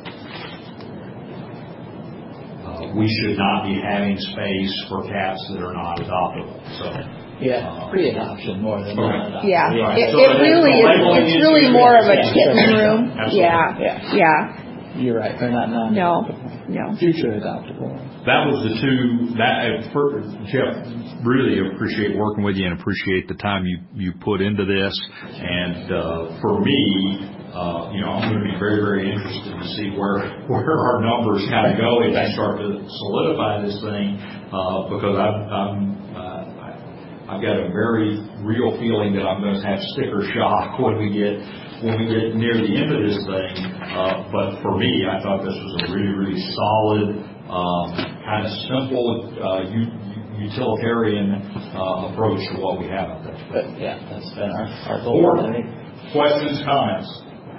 uh, we should not be having space for cats that are not adoptable. So. Yeah, uh, pre-adoption more than non-adoption. Yeah, right. it, so it really is. It's really more of a kitten room. Absolutely. Yeah, yeah, yeah. You're right. They're not non-adoptable. No, no. Future adoptable. That was the two. That for, Jeff, really appreciate working with you and appreciate the time you you put into this. And uh, for me. Uh, you know, I'm going to be very, very interested to see where where our numbers kind of go as we start to solidify this thing, uh, because I'm, I'm uh, I've got a very real feeling that I'm going to have sticker shock when we get when we get near the end of this thing. Uh, but for me, I thought this was a really, really solid, um, kind of simple, uh, u- utilitarian uh, approach to what we have out there. But yeah, that's been our, our goal. Four. Questions, comments?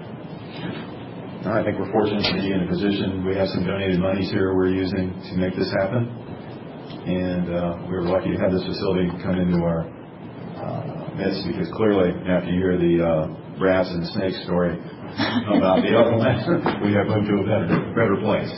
I think we're fortunate to be in a position. We have some donated monies here we're using to make this happen. And uh, we were lucky to have this facility come into our uh, midst, because clearly, after you hear the uh, rats and snake story about the upland, we have moved to a better, better place.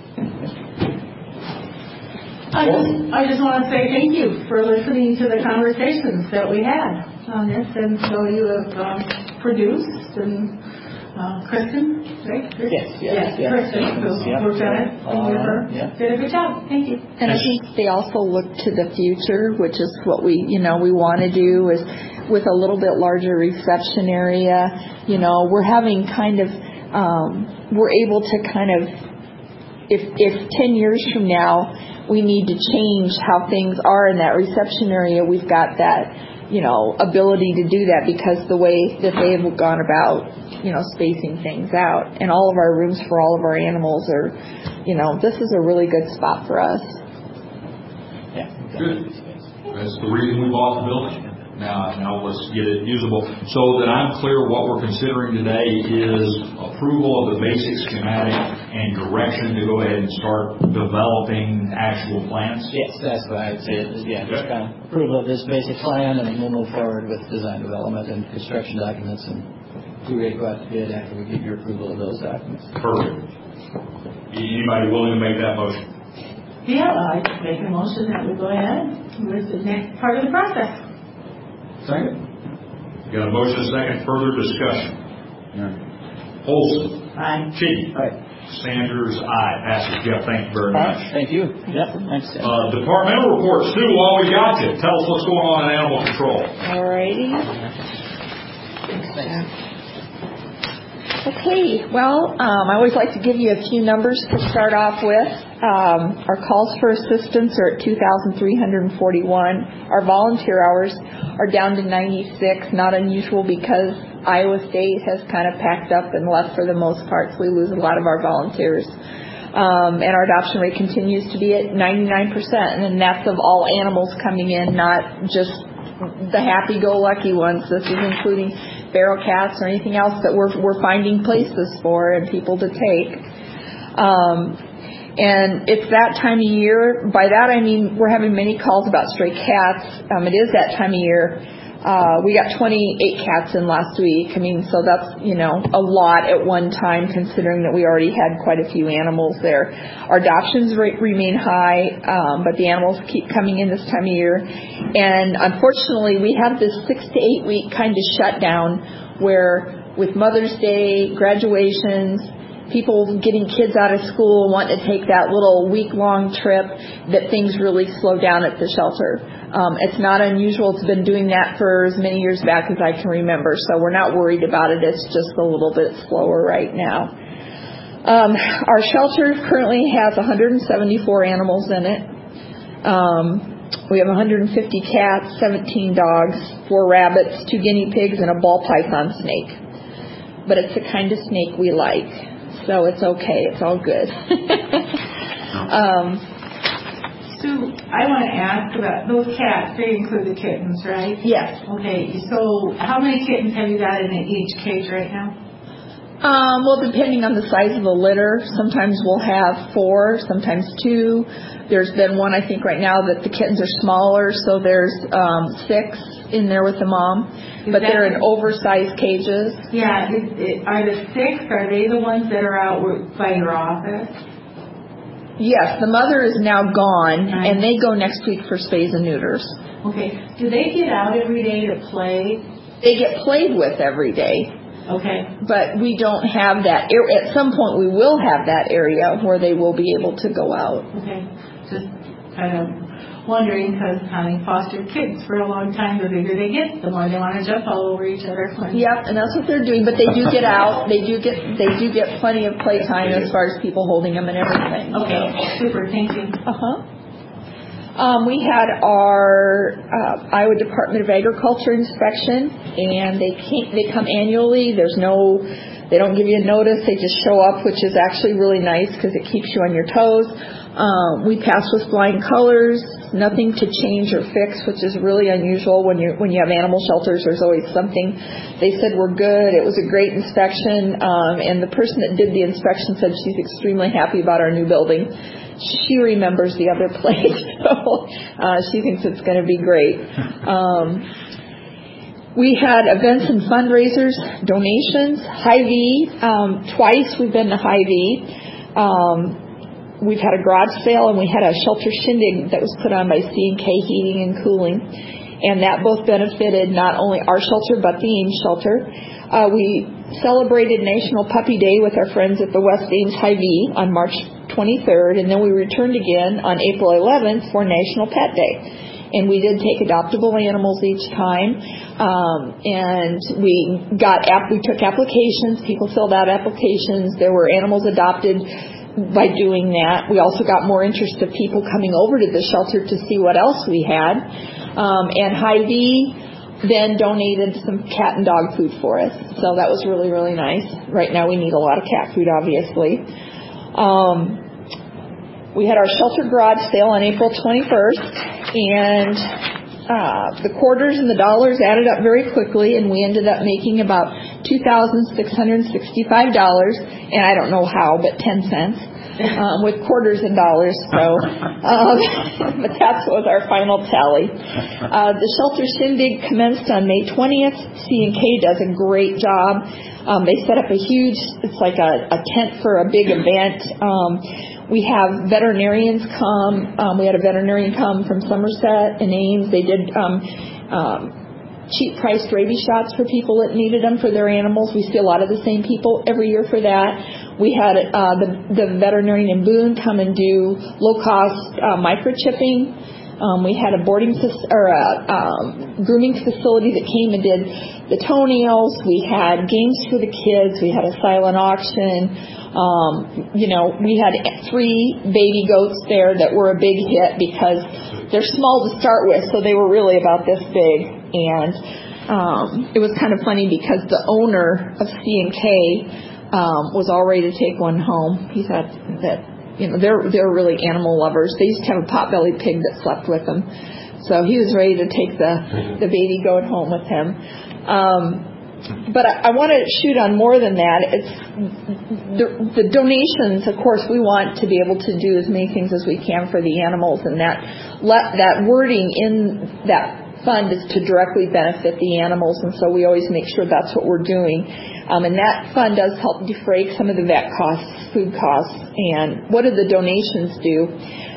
I just, I just want to say thank you for listening to the conversations that we had on this, and so you have um, produced and uh, Kristen, right? Kristen? Yes, yes, yes. Kristen, who Yep. worked on it, and Uh, with her, yeah. did a good job. Thank you. And I think they also look to the future, which is what we, you know, we want to do is with a little bit larger reception area. You know, we're having kind of, um, we're able to kind of, if if ten years from now we need to change how things are in that reception area, we've got that, you know, ability to do that because the way that they've gone about, you know, spacing things out. And all of our rooms for all of our animals are, you know, this is a really good spot for us. Yeah. Good. That's the reason we bought the building. Now, now let's get it usable. So that I'm clear, what we're considering today is approval of the basic schematic and direction to go ahead and start developing actual plans? Yes, that's what I'd say. Yeah, just kind of approval of this basic plan, and then we'll move forward with design development and construction documents, and we're ready to go out to bid after we get your approval of those documents. Perfect. Anybody willing to make that motion? Yeah, I make a motion that we go ahead with the next part of the process. Second. Got a motion, second, further discussion. Yeah. Olson. Aye. Chitty. Aye. Sanders, aye. Passes. Jeff, thank you very much. Thank you. Yep. Thanks. Uh, departmental reports. Sue, while we got you, tell us what's going on in animal control. All righty. Okay, well, um, I always like to give you a few numbers to start off with. Um, our calls for assistance are at two thousand three hundred forty-one. Our volunteer hours are down to ninety-six, not unusual because Iowa State has kind of packed up and left for the most part, so we lose a lot of our volunteers. Um, and our adoption rate continues to be at ninety-nine percent, and that's of all animals coming in, not just the happy-go-lucky ones. This is including feral cats or anything else that we're we're finding places for and people to take. Um, and it's that time of year. By that I mean we're having many calls about stray cats. Um, it is that time of year. Uh, we got twenty-eight cats in last week. I mean, so that's, you know, a lot at one time considering that we already had quite a few animals there. Our adoptions rate remain high, um, but the animals keep coming in this time of year. And unfortunately, we have this six to eight week kind of shutdown where with Mother's Day, graduations, people getting kids out of school, wanting to take that little week-long trip, that things really slow down at the shelter. Um, it's not unusual. It's been doing that for as many years back as I can remember, so we're not worried about it. It's just a little bit slower right now. Um, our shelter currently has one hundred seventy-four animals in it. Um, we have one hundred fifty cats, seventeen dogs, four rabbits, two guinea pigs, and a ball python snake. But it's the kind of snake we like. So it's okay. It's all good. um, Sue, I want to ask about those cats. They include the kittens, right? Yes. Okay, so how many kittens have you got in each cage right now? Um, well, depending on the size of the litter, sometimes we'll have four, sometimes two. There's been one, I think, right now that the kittens are smaller, so there's um, six in there with the mom. Is but they're in the, oversized cages. Yeah, it, it, are the six, are they the ones that are out by your office? Yes, the mother is now gone, right. and they go next week for spays and neuters. Okay. Do they get out every day to play? They get played with every day. Okay. But we don't have that. At some point, we will have that area where they will be able to go out. Okay. Just kind of wondering, because having fostered kids for a long time, the bigger they get, the more they want to jump all over each other. Yep, and that's what they're doing. But they do get out. They do get they do get plenty of playtime as far as people holding them and everything. Okay, so. Super. Thank you. Uh huh. Um, we had our uh, Iowa Department of Agriculture inspection, and they came, they come annually. There's no, they don't give you a notice. They just show up, which is actually really nice because it keeps you on your toes. Um, we pass with flying colors, nothing to change or fix, which is really unusual when you when you have animal shelters. There's always something. They said we're good. It was a great inspection, um, and the person that did the inspection said she's extremely happy about our new building. She remembers the other place, so uh, she thinks it's going to be great. Um, we had events and fundraisers, donations, Hy-Vee. Um, twice we've been to Hy-Vee. Um, We've had a garage sale, and we had a shelter shindig that was put on by C and K Heating and Cooling, and that both benefited not only our shelter but the Ames shelter. Uh, we celebrated National Puppy Day with our friends at the West Ames Hy-Vee on March twenty-third, and then we returned again on April eleventh for National Pet Day. And we did take adoptable animals each time, um, and we got app- we took applications. People filled out applications. There were animals adopted by doing that. We also got more interest of people coming over to the shelter to see what else we had. Um, and Hy-Vee then donated some cat and dog food for us. So that was really, really nice. Right now we need a lot of cat food, obviously. Um, we had our shelter garage sale on April twenty-first, and uh, the quarters and the dollars added up very quickly, and we ended up making about two thousand six hundred sixty-five dollars, and I don't know how, but ten cents, um, with quarters and dollars. So, um, but that was our final tally. Uh, the shelter shindig commenced on May twentieth. C and K does a great job. Um, they set up a huge, it's like a, a tent for a big event. Um, we have veterinarians come. Um, we had a veterinarian come from Somerset and Ames. They did um, um, cheap-priced rabies shots for people that needed them for their animals. We see a lot of the same people every year for that. We had uh, the, the veterinarian in Boone come and do low-cost uh, microchipping. Um, we had a boarding or a um, grooming facility that came and did the toenails. We had games for the kids. We had a silent auction. Um, you know, we had three baby goats there that were a big hit because they're small to start with, so they were really about this big. And um, it was kind of funny because the owner of C and K um, was all ready to take one home. He thought that, you know, they're they're really animal lovers. They used to have a pot-bellied pig that slept with them, so he was ready to take the the baby goat home with him. Um, but I, I want to shoot on more than that. It's the, the donations. Of course, we want to be able to do as many things as we can for the animals, and that let, that wording in that fund is to directly benefit the animals, and so we always make sure that's what we're doing. Um, and that fund does help defray some of the vet costs, food costs. And what do the donations do?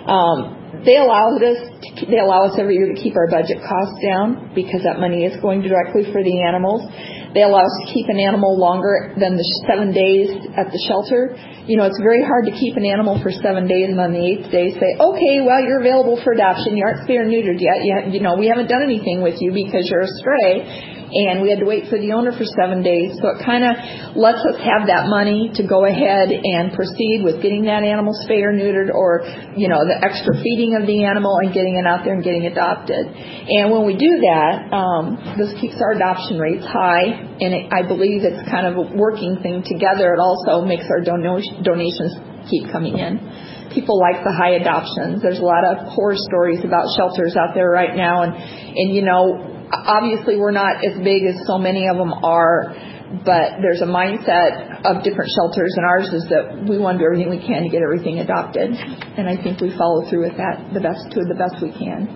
Um, they allow us to, they allow us every year to keep our budget costs down because that money is going directly for the animals. They allow us to keep an animal longer than the seven days at the shelter. You know, it's very hard to keep an animal for seven days and on the eighth day say, okay, well, you're available for adoption. You aren't spay or neutered yet. You, ha- you know, we haven't done anything with you because you're a stray. And we had to wait for the owner for seven days. So it kind of lets us have that money to go ahead and proceed with getting that animal spayed or neutered, or, you know, the extra feeding of the animal and getting it out there and getting adopted. And when we do that, um, this keeps our adoption rates high. And it, I believe it's kind of a working thing together. It also makes our don- donations keep coming in. people like the high adoptions. There's a lot of horror stories about shelters out there right now, and and you know, obviously we're not as big as so many of them are, but there's a mindset of different shelters, and ours is that we want to do everything we can to get everything adopted, and I think we follow through with that the best to the best we can.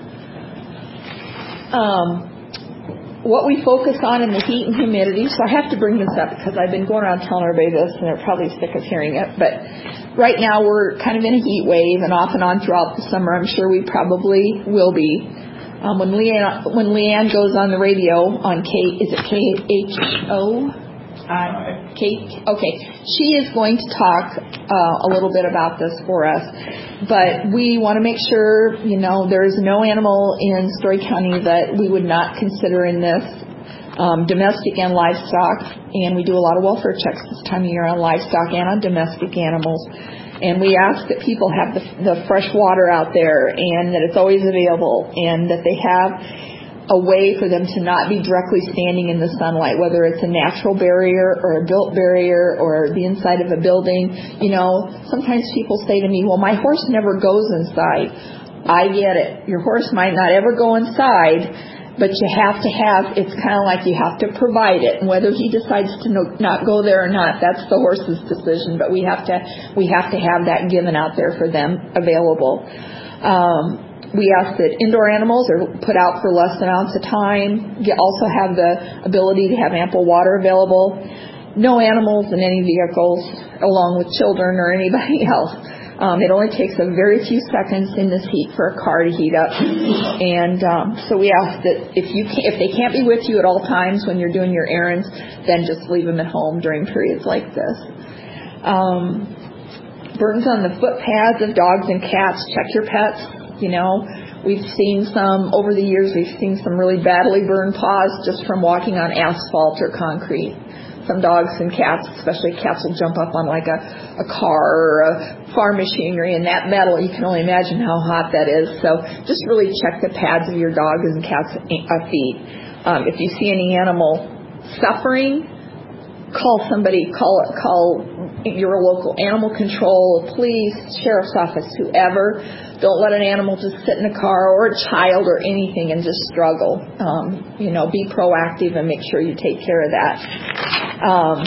Um, what we focus on in the heat and humidity, so I have to bring this up because I've been going around telling everybody this and they're probably sick of hearing it, but right now we're kind of in a heat wave, and off and on throughout the summer I'm sure we probably will be. Um, when Leanne, when Leanne goes on the radio on K, is it K H O? Uh, Kate, okay. She is going to talk uh, a little bit about this for us, but we want to make sure, you know, there is no animal in Story County that we would not consider in this, um, domestic and livestock, and we do a lot of welfare checks this time of year on livestock and on domestic animals. And we ask that people have the, the fresh water out there, and that it's always available, and that they have a way for them to not be directly standing in the sunlight, whether it's a natural barrier or a built barrier or the inside of a building. You know, sometimes people say to me, well, my horse never goes inside. I get it. Your horse might not ever go inside, but you have to have, it's kind of like you have to provide it. And whether he decides to no, not go there or not, that's the horse's decision. But we have to, we have to have that given out there for them available. Um, We ask that indoor animals are put out for less amounts of time. You also have the ability to have ample water available. No animals in any vehicles along with children or anybody else. Um, it only takes a very few seconds in this heat for a car to heat up. And um, so we ask that if you can, if they can't be with you at all times when you're doing your errands, then just leave them at home during periods like this. Um, burns on the footpads of dogs and cats. Check your pets. You know, we've seen some, over the years, we've seen some really badly burned paws just from walking on asphalt or concrete. Some dogs and cats, especially cats, will jump up on like a, a car or a farm machinery, and that metal, you can only imagine how hot that is. So just really check the pads of your dog's and cat's feet. Um, if you see any animal suffering, call somebody, call call your local animal control, police, sheriff's office, whoever. Don't let an animal just sit in a car or a child or anything and just struggle. Um, you know, be proactive and make sure you take care of that. Um,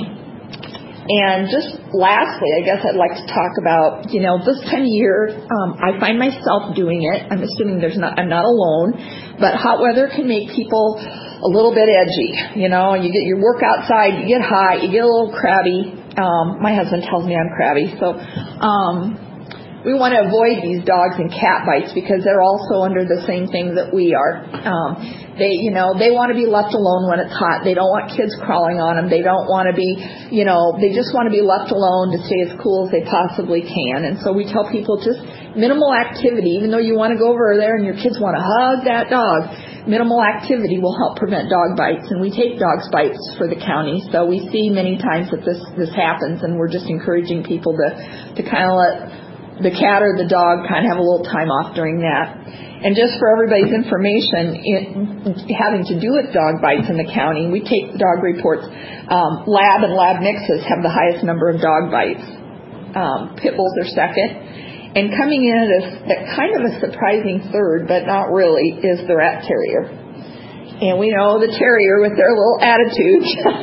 and just lastly, I guess I'd like to talk about, you know, this time of year, um, I find myself doing it. I'm assuming there's not, I'm not alone, but hot weather can make people a little bit edgy. You know, you get your work outside, you get hot, you get a little crabby. Um, my husband tells me I'm crabby, so um, we want to avoid these dogs and cat bites because they're also under the same thing that we are. Um, they, you know, they want to be left alone when it's hot. They don't want kids crawling on them. They don't want to be, you know, they just want to be left alone to stay as cool as they possibly can. And so we tell people just minimal activity, even though you want to go over there and your kids want to hug that dog. Minimal activity will help prevent dog bites, and we take dog bites for the county. So we see many times that this this happens, and we're just encouraging people to to kind of let the cat or the dog kind of have a little time off during that. And just for everybody's information, in, having to do with dog bites in the county, we take dog reports. Um, lab and lab mixes have the highest number of dog bites. Um, pit bulls are second. And coming in at, a, at kind of a surprising third, but not really, is the rat terrier. And we know the terrier with their little attitude.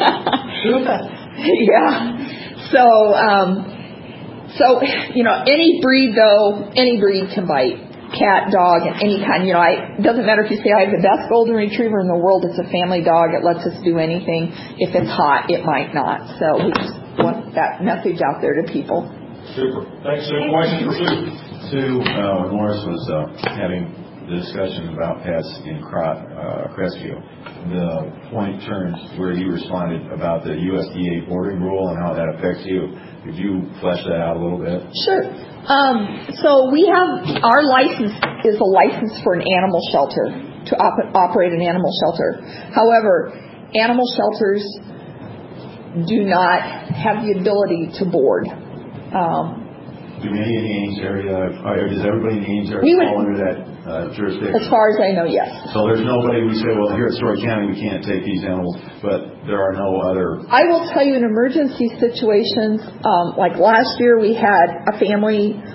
Yeah. So, um, so, you know, any breed, though, any breed can bite. Cat, dog, and any kind. You know, I, it doesn't matter if you say I have the best golden retriever in the world. It's a family dog. It lets us do anything. If it's hot, it might not. So we just want that message out there to people. Super. Thanks, Sue. Question for Sue. Sue, uh, when Morris was uh, having the discussion about pets in Cro- uh, Crestview, the point turns where you responded about the U S D A boarding rule and how that affects you. Could you flesh that out a little bit? Sure. Um, so we have, our license is a license for an animal shelter, to op- operate an animal shelter. However, animal shelters do not have the ability to board. Um, Do many in the Ames area, or does everybody in the Ames area fall under that uh, jurisdiction? As far as I know, yes. So there's nobody we say, well, here at Story County we can't take these animals, but there are no other... I will tell you in emergency situations, um, like last year we had a family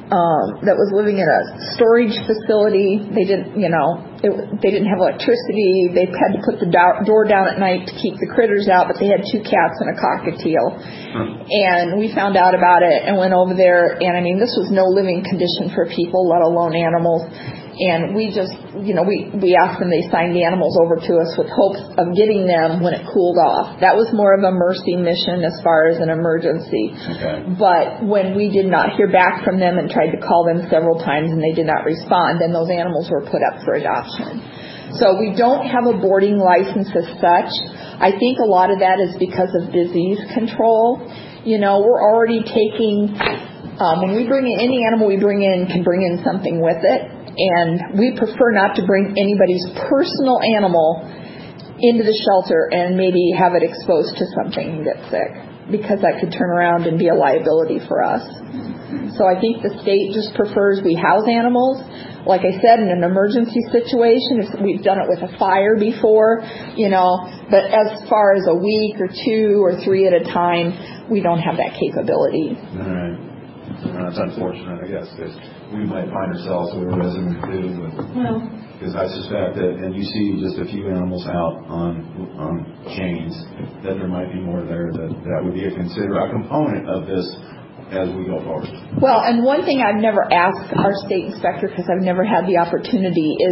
um, that was living in a storage facility. They didn't, you know, it, they didn't have electricity. They had to put the do- door down at night to keep the critters out, but they had two cats and a cockatiel. Hmm. And we found out about it and went over there. And I mean, this was no living condition for people, let alone animals. And we just, you know, we, we asked them, they signed the animals over to us with hopes of getting them when it cooled off. That was more of a mercy mission as far as an emergency. Okay. But when we did not hear back from them and tried to call them several times and they did not respond, then those animals were put up for adoption. So we don't have a boarding license as such. I think a lot of that is because of disease control. You know, we're already taking, um, when we bring in any animal we bring in can bring in something with it. And we prefer not to bring anybody's personal animal into the shelter and maybe have it exposed to something and get sick, because that could turn around and be a liability for us. So I think the state just prefers we house animals. Like I said, in an emergency situation, if we've done it with a fire before, you know, but as far as a week or two or three at a time, we don't have that capability. All right. Well, that's unfortunate, I guess, because we might find ourselves with a resident too. Because I suspect that, and you see just a few animals out on on chains, that there might be more there that that would be a consider a component of this as we go forward. Well, and one thing I've never asked our state inspector, because I've never had the opportunity, is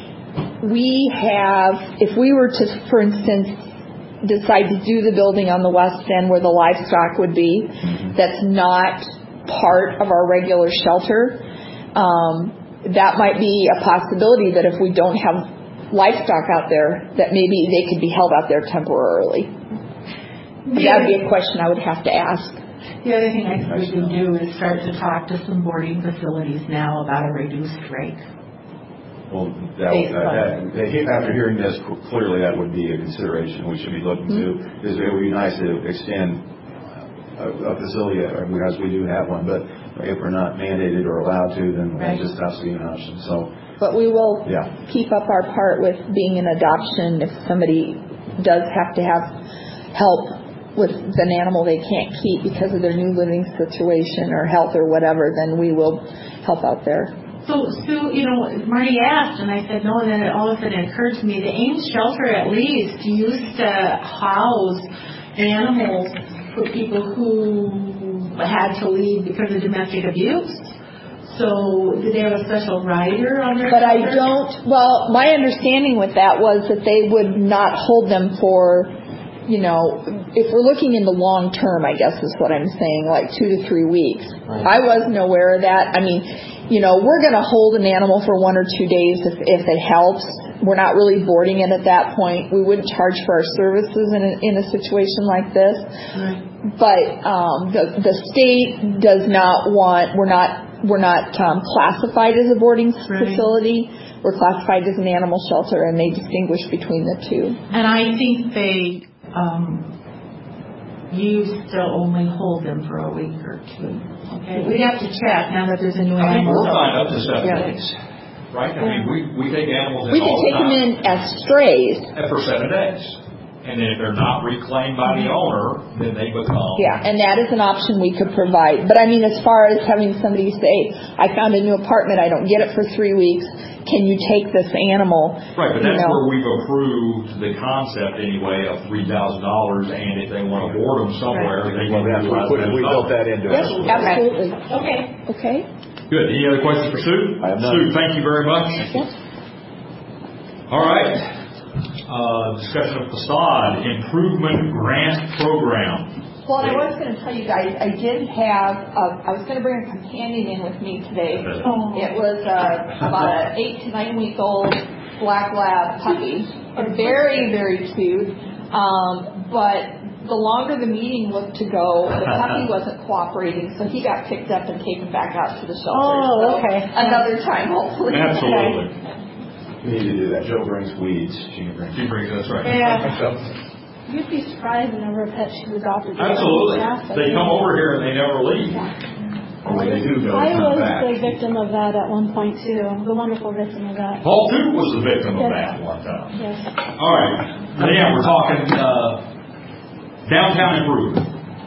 we have, if we were to, for instance, decide to do the building on the west end where the livestock would be, mm-hmm. that's not part of our regular shelter, um, that might be a possibility that if we don't have livestock out there, that maybe they could be held out there temporarily. That would be a question I would have to ask. The other thing I think we can do is start to talk to some boarding facilities now about a reduced rate. Well, that, that, that, after hearing this, clearly that would be a consideration we should be looking mm-hmm. to, because it would be nice to extend A, a facility, as we do have one, but if we're not mandated or allowed to, then right. that just has to be an option. So, but we will yeah. keep up our part with being an adoption. If somebody does have to have help with an animal they can't keep because of their new living situation or health or whatever, then we will help out there. So, Sue, you know, Marty asked, and I said no, and then it all of a sudden occurred to me, the Ames shelter at least used to house animals for people who had to leave because of domestic abuse. So did they have a special rider on their But shelter? I don't, well, my understanding with that was that they would not hold them for, you know, if we're looking in the long term, I guess is what I'm saying, like two to three weeks. Right. I wasn't aware of that. I mean, you know, we're going to hold an animal for one or two days if, if it helps. We're not really boarding it at that point. We wouldn't charge for our services in a, in a situation like this. Right. But um, the the state does not want. We're not we're not um, classified as a boarding right. facility. We're classified as an animal shelter, and they distinguish between the two. And I think they um, used to only hold them for a week or two. Okay, we'd have to check now that there's a new I mean, animal. we're signed up to seven yeah. days, right? I mean, we we take animals in we can all take the time. them in as strays for seven days. And then if they're not reclaimed by the owner, then they become... Yeah, and that is an option we could provide. But I mean, as far as having somebody say, I found a new apartment, I don't get it for three weeks, can you take this animal? Right, but that's you know. where we've approved the concept anyway of three thousand dollars, and if they want to board them somewhere, right. they well, can utilize that. We built that into yes, it. Absolutely. Okay. Okay. Good. Any other questions for Sue? I have none. Sue, thank you very much. Yes. All right. Uh, discussion of facade improvement grant program. Well, I was going to tell you guys, I did have, a, I was going to bring a companion in with me today. Oh. It was uh, about an eight to nine week old black lab puppy. Very, very cute. Um, but the longer the meeting looked to go, the puppy wasn't cooperating, so he got picked up and taken back out to the shelter. Oh, so okay. Another time, hopefully. Absolutely. We need to do that. Joe brings weeds. She brings. She brings. That's right. Yeah. You'd be surprised the number of pets she's adopted. Absolutely. They come over here and they never leave. Yeah. Or when they do go, I they come was back. the victim of that at one point too. The wonderful victim of that. Paul too was the victim of yes. that one time. Yes. All right. Now we're talking uh, downtown improvement.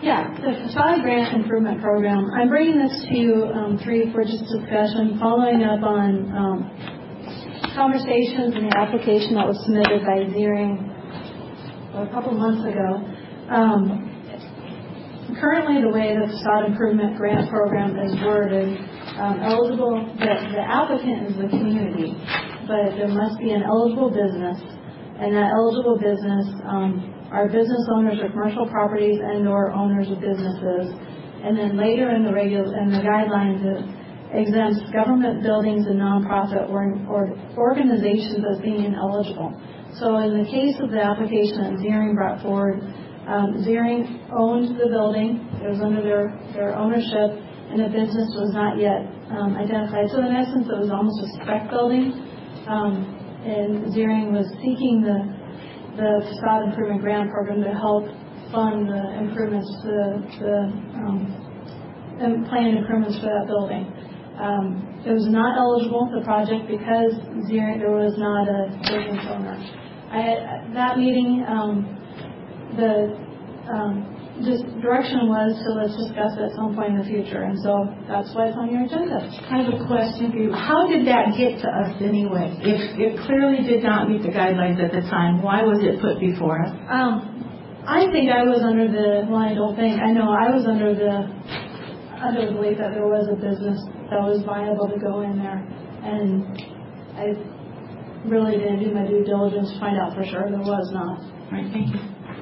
Yeah, the facade grant improvement program. I'm bringing this to you um, three for just discussion, following up on um, conversations and the application that was submitted by Ziering a couple months ago. Um, currently, the way the facade improvement grant program is worded, um, eligible, the, the applicant is the community, but there must be an eligible business, and that eligible business um, are business owners of commercial properties and or owners of businesses. And then later in the regular in the guidelines, it exempts government buildings and nonprofit or, or organizations as being ineligible. So in the case of the application that Ziering brought forward, um, Ziering owned the building. It was under their, their ownership, and the business was not yet um, identified. So in essence, it was almost a spec building. Um, and Ziering was seeking the the facade improvement grant program to help fund the improvements to the um, planned improvements for that building. Um, it was not eligible for the project because Ziering, there was not a business owner. I, at that meeting, um, the um, just direction was to let's discuss it at some point in the future, and so that's why it's on your agenda. I have a question for you. How did that get to us anyway? If it clearly did not meet the guidelines at the time, why was it put before us? Um, I think I was under the, well, I don't think, I know I was under the, under the belief that there was a business that was viable to go in there, and I really didn't do my due diligence to find out for sure there was not. All right, thank you.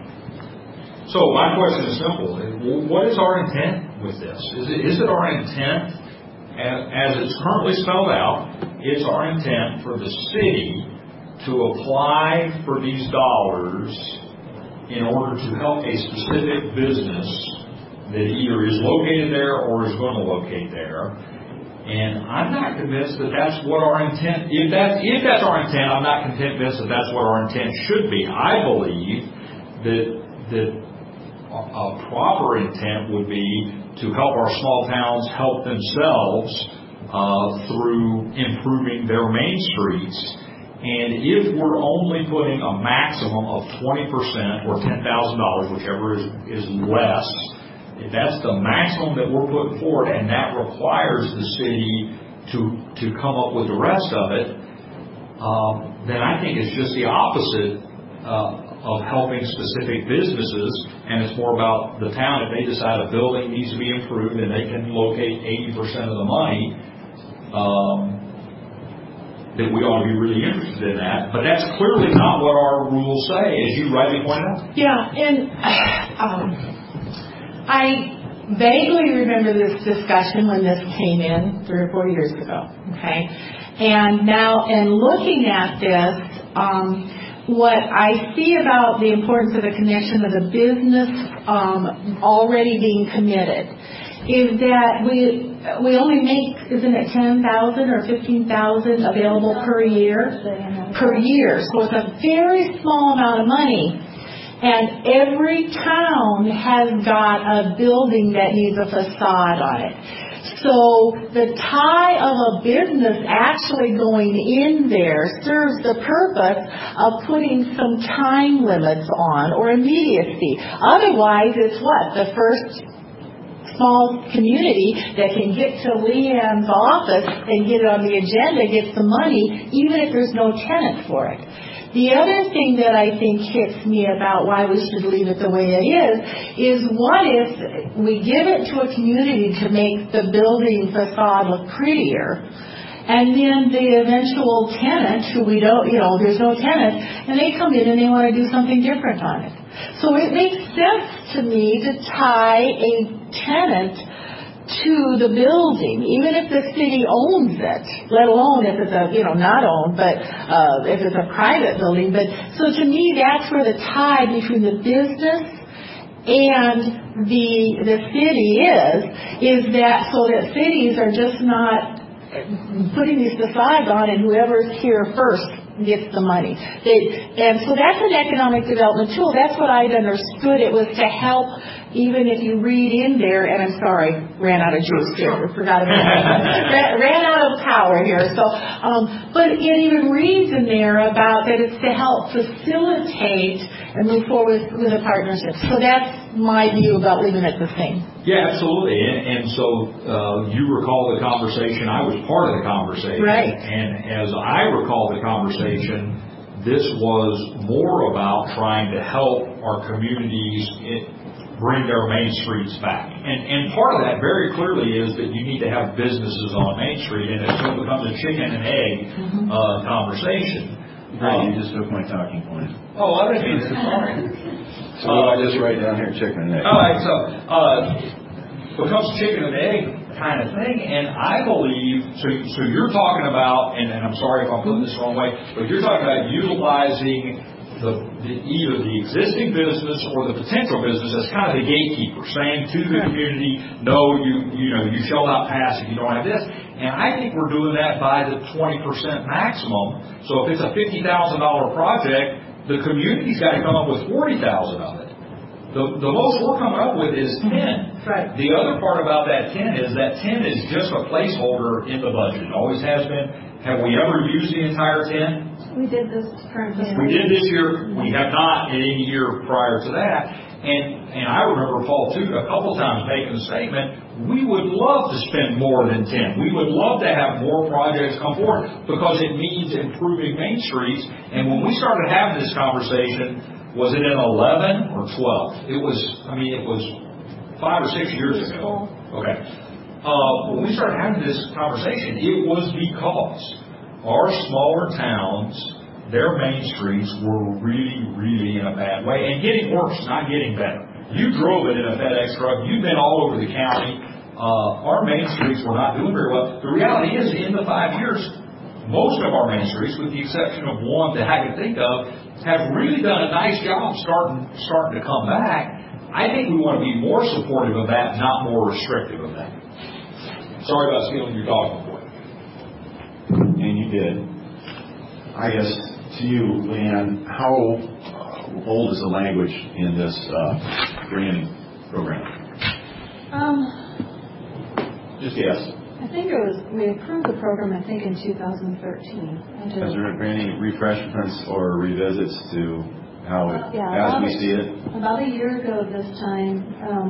So my question is simple. What is our intent with this? Is it, is it our intent, as it's currently spelled out, it's our intent for the city to apply for these dollars in order to help a specific business that either is located there or is going to locate there? And I'm not convinced that that's what our intent, if that's, if that's our intent, I'm not convinced that that's what our intent should be. I believe that, that a proper intent would be to help our small towns help themselves uh, through improving their main streets. And if we're only putting a maximum of twenty percent or ten thousand dollars, whichever is, is less, if that's the maximum that we're putting forward, and that requires the city to to come up with the rest of it, um, then I think it's just the opposite uh, of helping specific businesses, and it's more about the town. If they decide a building needs to be improved and they can locate eighty percent of the money, um, that we ought to be really interested in that. But that's clearly not what our rules say, as you rightly pointed out. Yeah, and um, I vaguely remember this discussion when this came in three or four years ago, okay? And now, in looking at this, um, what I see about the importance of the connection of the business um, already being committed is that we we only make, isn't it ten thousand or fifteen thousand available per year? Per year. So it's a very small amount of money. And every town has got a building that needs a facade on it. So the tie of a business actually going in there serves the purpose of putting some time limits on or immediacy. Otherwise, it's what? The first small community that can get to Leanne's office and get it on the agenda gets the money, even if there's no tenant for it. The other thing that I think hits me about why we should leave it the way it is, is what if we give it to a community to make the building facade look prettier, and then the eventual tenant, who we don't, you know, there's no tenant, and they come in and they want to do something different on it. So it makes sense to me to tie a tenant to the building, even if the city owns it, let alone if it's a, you know, not owned, but uh, if it's a private building. But so to me, that's where the tie between the business and the the city is, is that so that cities are just not putting these facades on and whoever's here first gets the money. They, and so that's an economic development tool. That's what I'd understood. It was to help, even if you read in there, and I'm sorry, ran out of juice here, forgot about it, ran, ran out of power here. So, um, but it even reads in there about that it's to help facilitate and move forward with a partnership. So that's my view about leaving it the same. Yeah, absolutely. And, and so uh, you recall the conversation. I was part of the conversation. Right. And as I recall the conversation, this was more about trying to help our communities in, bring their main streets back. And, and part of that very clearly is that you need to have businesses on Main Street, and it so becomes a chicken and egg mm-hmm. uh, conversation. Right, um, you just took my talking point. Oh, I didn't mean to. Sorry. So uh, I'll just write down here chicken and egg. All right, so uh, becomes chicken and egg kind of thing, and I believe, so, so you're talking about, and, and I'm sorry if I'm putting this the wrong way, but you're talking about utilizing The, the, either the existing business or the potential business as kind of the gatekeeper, saying to the community, no, you you know, you shall not pass if you don't have this. And I think we're doing that by the twenty percent maximum. So if it's a fifty thousand dollars project, the community's got to come up with forty thousand dollars of it. The, the most we're coming up with is ten. Right. The other part about that ten is that ten is just a placeholder in the budget. It always has been. Have we ever used the entire ten? We did this currently. We did this year. We have not in any year prior to that. And and I remember Paul too a couple times making the statement, we would love to spend more than ten. We would love to have more projects come forward because it means improving Main Streets. And when we started having this conversation, was it in eleven or twelve? It was, I mean, it was five or six years ago. Okay. Uh, when we started having this conversation, it was because our smaller towns, their main streets were really, really in a bad way and getting worse, not getting better. You drove it in a FedEx truck. You've been all over the county. Uh, our main streets were not doing very well. The reality is, in the five years, most of our main streets, with the exception of one that I can think of, have really done a nice job starting starting to come back. I think we want to be more supportive of that, not more restrictive of that. Sorry about stealing your talking point. And you did. I guess to you, Leanne, how uh, old is the language in this uh, granting program? Um, Just guess. I think it was, we approved the program, I think, in two thousand thirteen. Has there been any refreshments or revisits to how it, uh, yeah, as we a, see it? About a year ago this time, um,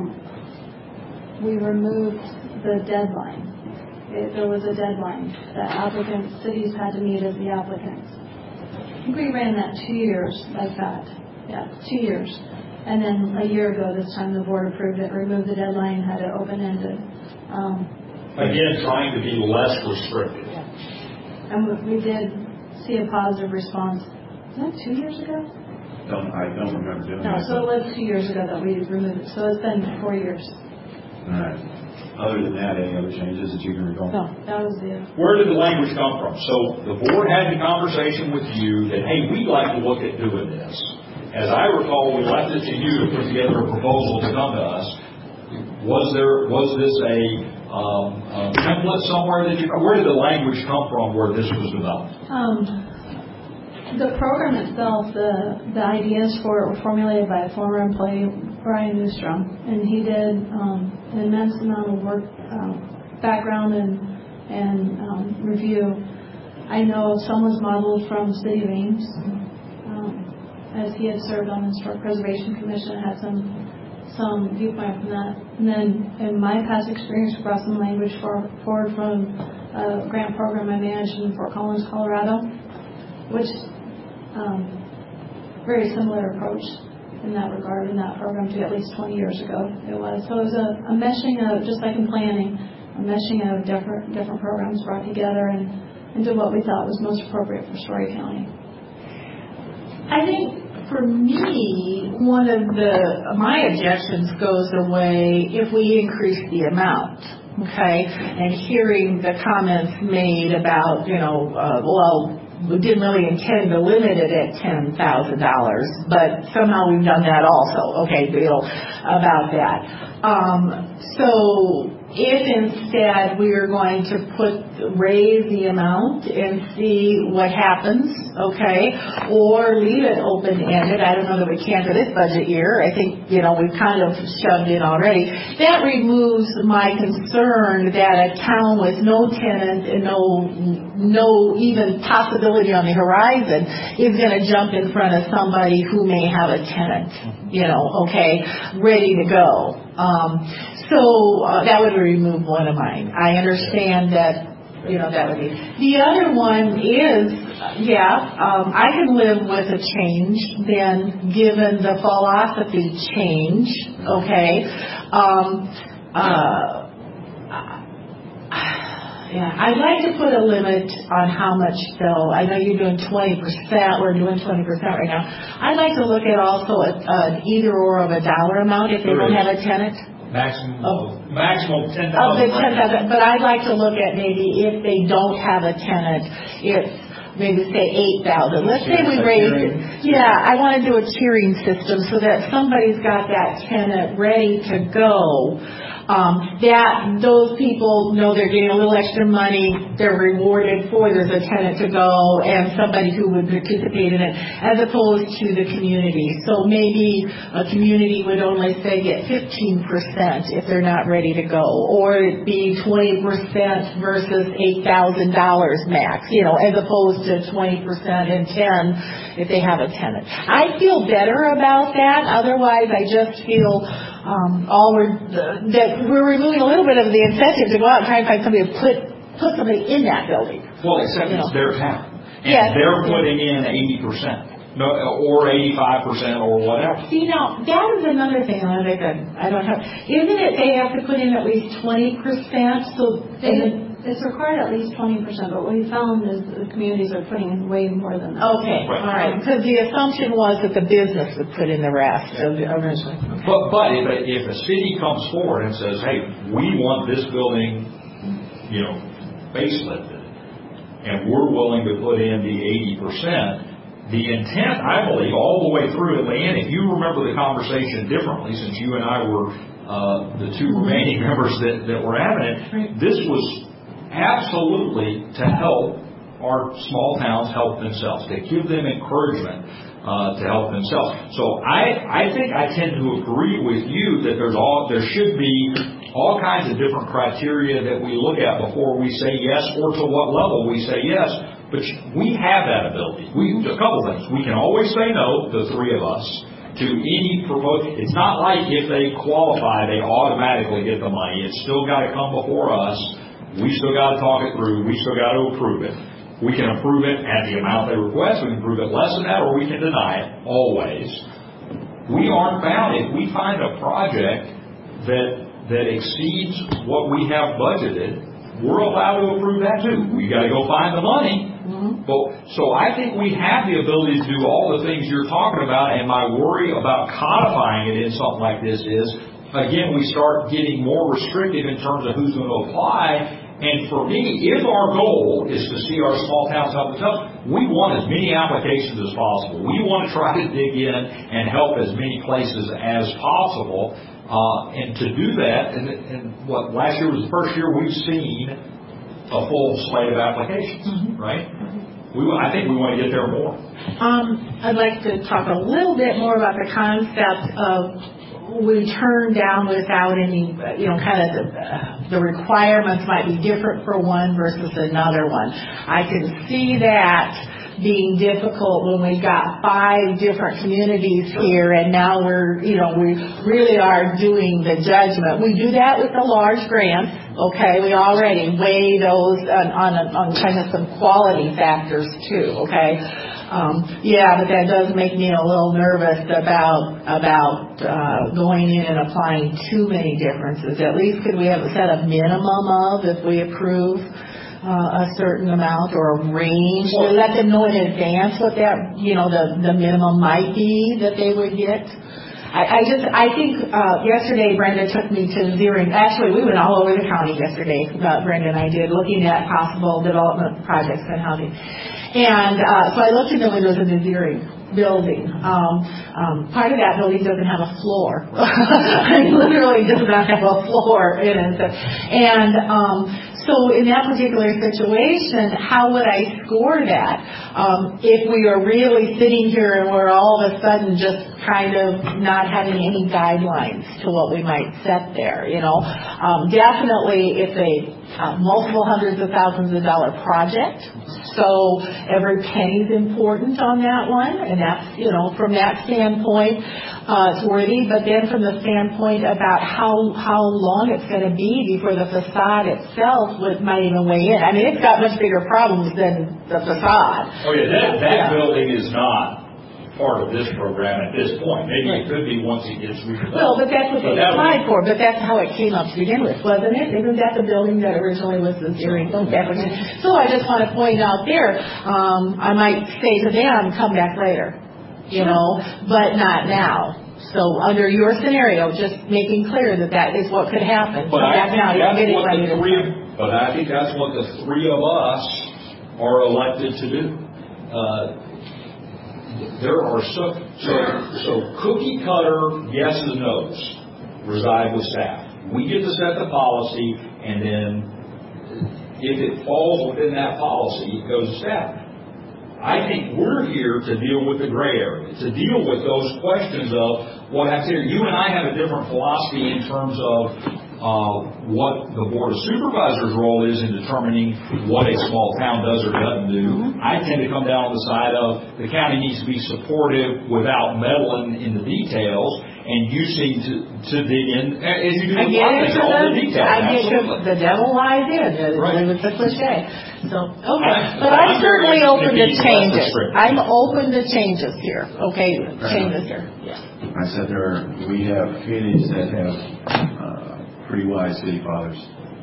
we removed the deadline. It, there was a deadline that applicants, cities had to meet as the applicants. I think we ran that two years like that. Yeah, two years. And then a year ago this time the board approved it, removed the deadline, had it open-ended. Um, Again, trying to be less restrictive. Yeah. And we, we did see a positive response. Was that two years ago? Don't, I don't remember doing no, that. No, so it was two years ago that we removed it. So it's been four years. All right. Other than that, any other changes that you can recall? No, that was the... Where did the language come from? So the board had the conversation with you that, hey, we'd like to look at doing this. As I recall, we left it to you to put together a proposal to come to us. Was there, was this a, um, a template somewhere that you, where did the language come from where this was developed? Um, the program itself, the, the ideas for it were formulated by a former employee, Brian Newstrom, and he did um, an immense amount of work, um, background and, and um, review. I know some was modeled from City of Ames, um, as he had served on the Historic Preservation Commission, had some some viewpoint from that. And then in my past experience, we brought some language for, forward from a grant program I managed in Fort Collins, Colorado, which um, very similar approach in that regard, in that program to at least twenty years ago it was. So it was a, a meshing of, just like in planning, a meshing of different different programs brought together and into what we thought was most appropriate for Story County. I think for me, one of the, my objections goes away if we increase the amount. Okay, and hearing the comments made about, you know, uh, well, we didn't really intend to limit it at ten thousand dollars, but somehow we've done that also. Okay, deal about that. Um, so if instead we are going to put raise the amount and see what happens, okay, or leave it open-ended. I don't know that we can for this budget year. I think, you know, we've kind of shoved in already. That removes my concern that a town with no tenant and no no even possibility possibility on the horizon is going to jump in front of somebody who may have a tenant, you know, okay, ready to go. Um, so uh, that would remove one of mine. I understand that, you know, that would be. The other one is, yeah, um, I can live with a change then given the philosophy change, okay. Um, uh, Yeah, I'd like to put a limit on how much though. I know you're doing twenty percent, we're doing twenty percent right now. I'd like to look at also an either or of a dollar amount if they don't have a tenant. Maximum of, maximum ten of the thousand. ten thousand, but I'd like to look at maybe if they don't have a tenant, it's maybe say eight thousand. Let's say we raise it. Yeah, I want to do a tiering system so that somebody's got that tenant ready to go. Um, that those people know they're getting a little extra money, they're rewarded for, there's a tenant to go and somebody who would participate in it, as opposed to the community. So maybe a community would only say get fifteen percent if they're not ready to go, or it'd be twenty percent versus eight thousand dollars max, you know, as opposed to twenty percent and ten if they have a tenant. I feel better about that. Otherwise, I just feel Um, all we're, uh, that we're removing a little bit of the incentive to go out and try and find somebody to put put somebody in that building. Well, except you it's know. their town, and yes. they're putting in eighty percent, no, or eighty-five percent, or whatever. See, now that is another thing that I don't have. Isn't it they have to put in at least twenty percent? So they. It's required at least twenty percent, but what we found is the communities are putting in way more than that. Okay, right. All right. Because the assumption was that the business would put in the rest of the originally. Okay. But, but if, a, if a city comes forward and says, hey, we want this building, you know, facelifted, and we're willing to put in the eighty percent, the intent, I believe, all the way through, and if you remember the conversation differently, since you and I were uh, the two mm-hmm. remaining members that, that were having it, right. This was absolutely to help our small towns help themselves, to give them encouragement uh, to help themselves. So I, I think I tend to agree with you that there's all there should be all kinds of different criteria that we look at before we say yes, or to what level we say yes. But we have that ability. We a couple things. We can always say no, the three of us, to any promote. It's not like if they qualify, they automatically get the money. It's still got to come before us. We still got to talk it through. We still got to approve it. We can approve it at the amount they request. We can approve it less than that, or we can deny it, always. We aren't bound. If we find a project that that exceeds what we have budgeted, we're allowed to approve that too. We got to go find the money. Mm-hmm. But, so I think we have the ability to do all the things you're talking about, and my worry about codifying it in something like this is, again, we start getting more restrictive in terms of who's going to apply. And for me, if our goal is to see our small towns help themselves, we want as many applications as possible. We want to try to dig in and help as many places as possible. Uh, and to do that, and, and what last year was the first year we've seen a full slate of applications, mm-hmm. right? We, I think we want to get there more. Um, I'd like to talk a little bit more about the concept of we turn down without any, you know, kind of the, the requirements might be different for one versus another one. I can see that being difficult when we've got five different communities here and now we're, you know, we really are doing the judgment. We do that with the large grants, okay? We already weigh those on, on, on kind of some quality factors too, okay? Um, yeah, but that does make me a little nervous about about uh, going in and applying too many differences. At least could we have a set of minimum of if we approve uh, a certain amount, or a range? Or let them know in advance what that, you know, the, the minimum might be that they would get. I, I just, I think uh, yesterday Brenda took me to zeroing. Actually, we went all over the county yesterday. Uh, Brenda and I did, looking at possible development projects and housing. And uh, so I looked in the windows of the zeroing building. Um, um, part of that building doesn't have a floor. It literally does not have a floor in it. And um, so in that particular situation, how would I score that? Um, if we are really sitting here and we're all of a sudden just kind of not having any guidelines to what we might set there, you know. Um, definitely it's a uh, multiple hundreds of thousands of dollar project. So every penny is important on that one, and that's, you know, from that standpoint, uh, it's worthy. But then from the standpoint about how how long it's going to be before the facade itself would, might even weigh in. I mean, it's got much bigger problems than the facade. Oh yeah, that, that yeah. building is not part of this program at this point. Maybe right. It could be once it gets redeveloped. Well, but that's what they but applied for, but that's how it came up to begin with, wasn't it? Isn't that the building that originally was the Zeering Film Fabrication? So I just want to point out there, um, I might say to them, come back later, you know, but not now. So under your scenario, just making clear that that is what could happen. But come I back now, you're getting ready to three, But I think that's what the three of us are elected to do. Uh, There are so, so, so cookie cutter yeses and no's reside with staff. We get to set the policy, and then if it falls within that policy, it goes to staff. I think we're here to deal with the gray area, to deal with those questions of what happens here. You and I have a different philosophy in terms of uh, what the Board of Supervisors' role is in determining what a small town does or doesn't do. Mm-hmm. I tend to come down on the side of the county needs to be supportive without meddling in the details, and you seem to, to dig in, as you do with a lot of things, all the details. I get it. The devil lies in. Right. It's a cliche. So, okay. I, but I'm, I'm certainly open to changes. I'm open to changes here. Okay, right. Changes here. Yeah. I said there are, we have communities that have uh, pretty wise city fathers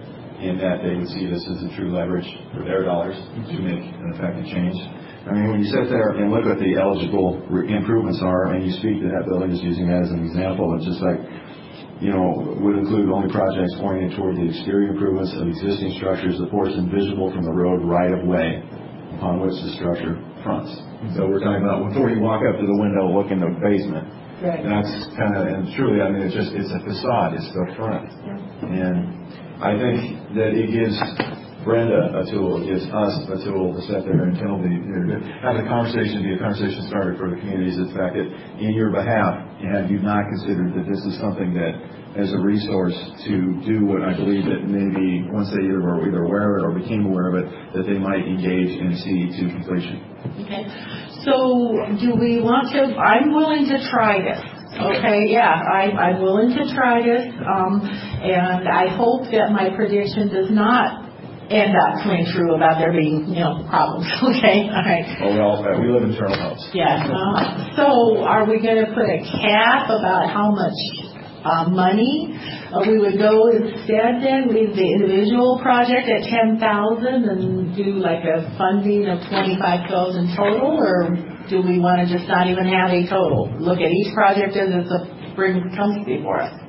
in that they would see this as a true leverage for their dollars to make an effective change. I mean, when you sit there and look at the eligible re- improvements are, and you speak to that building, just using that as an example, it's just like, you know, would include only projects oriented toward the exterior improvements of existing structures, the portion visible from the road right of way upon which the structure fronts. So we're talking about before you walk up to the window, look in the basement. Right. That's kind of, and truly, I mean, it's just, it's a facade, it's the front. Yeah. And I think that it gives Brenda a tool, it gives us a tool to sit there and tell the, you know, have the conversation, be a conversation started for the communities. The fact that in your behalf, have you not considered that this is something that, as a resource to do what I believe that maybe once they either were either aware of it or became aware of it, that they might engage and see to completion. Okay. So do we want to, I'm willing to try this. Okay, yeah, I, I'm willing to try this. Um, and I hope that my prediction does not end up coming true about there being, you know, problems. Okay, all right. Oh, well, uh, we live in Turtle House. Yeah. Uh, so are we going to put a cap about how much uh, money uh, we would go instead then? Leave the individual project at ten thousand and do like a funding of twenty-five thousand total, or do we want to just not even have a total? Look at each project as the spring comes before us.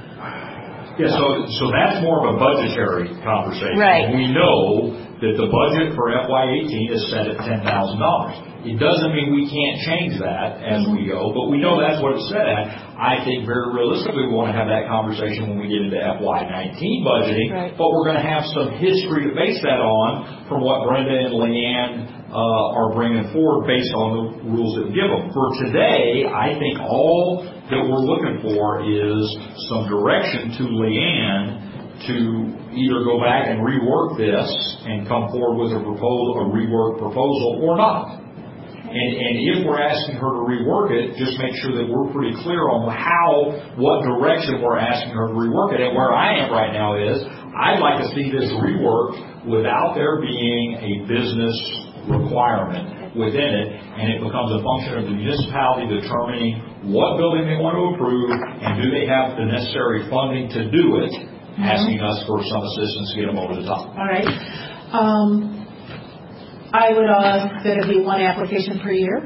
Yeah, so so that's more of a budgetary conversation. Right. We know that the budget for F Y eighteen is set at ten thousand dollars. It doesn't mean we can't change that as mm-hmm. we go, but we know that's what it's set at. I think very realistically we want to have that conversation when we get into F Y nineteen budgeting, right. But we're going to have some history to base that on from what Brenda and Leanne uh, are bringing forward based on the rules that we give them. For today, I think all that we're looking for is some direction to Leanne to either go back and rework this and come forward with a proposal, a rework proposal, or not. And, and if we're asking her to rework it, just make sure that we're pretty clear on how, what direction we're asking her to rework it. And where I am right now is, I'd like to see this reworked without there being a business requirement within it, and it becomes a function of the municipality determining what building they want to approve and do they have the necessary funding to do it, mm-hmm. asking us for some assistance to get them over the top. All right. Um, I would ask that it be one application per year.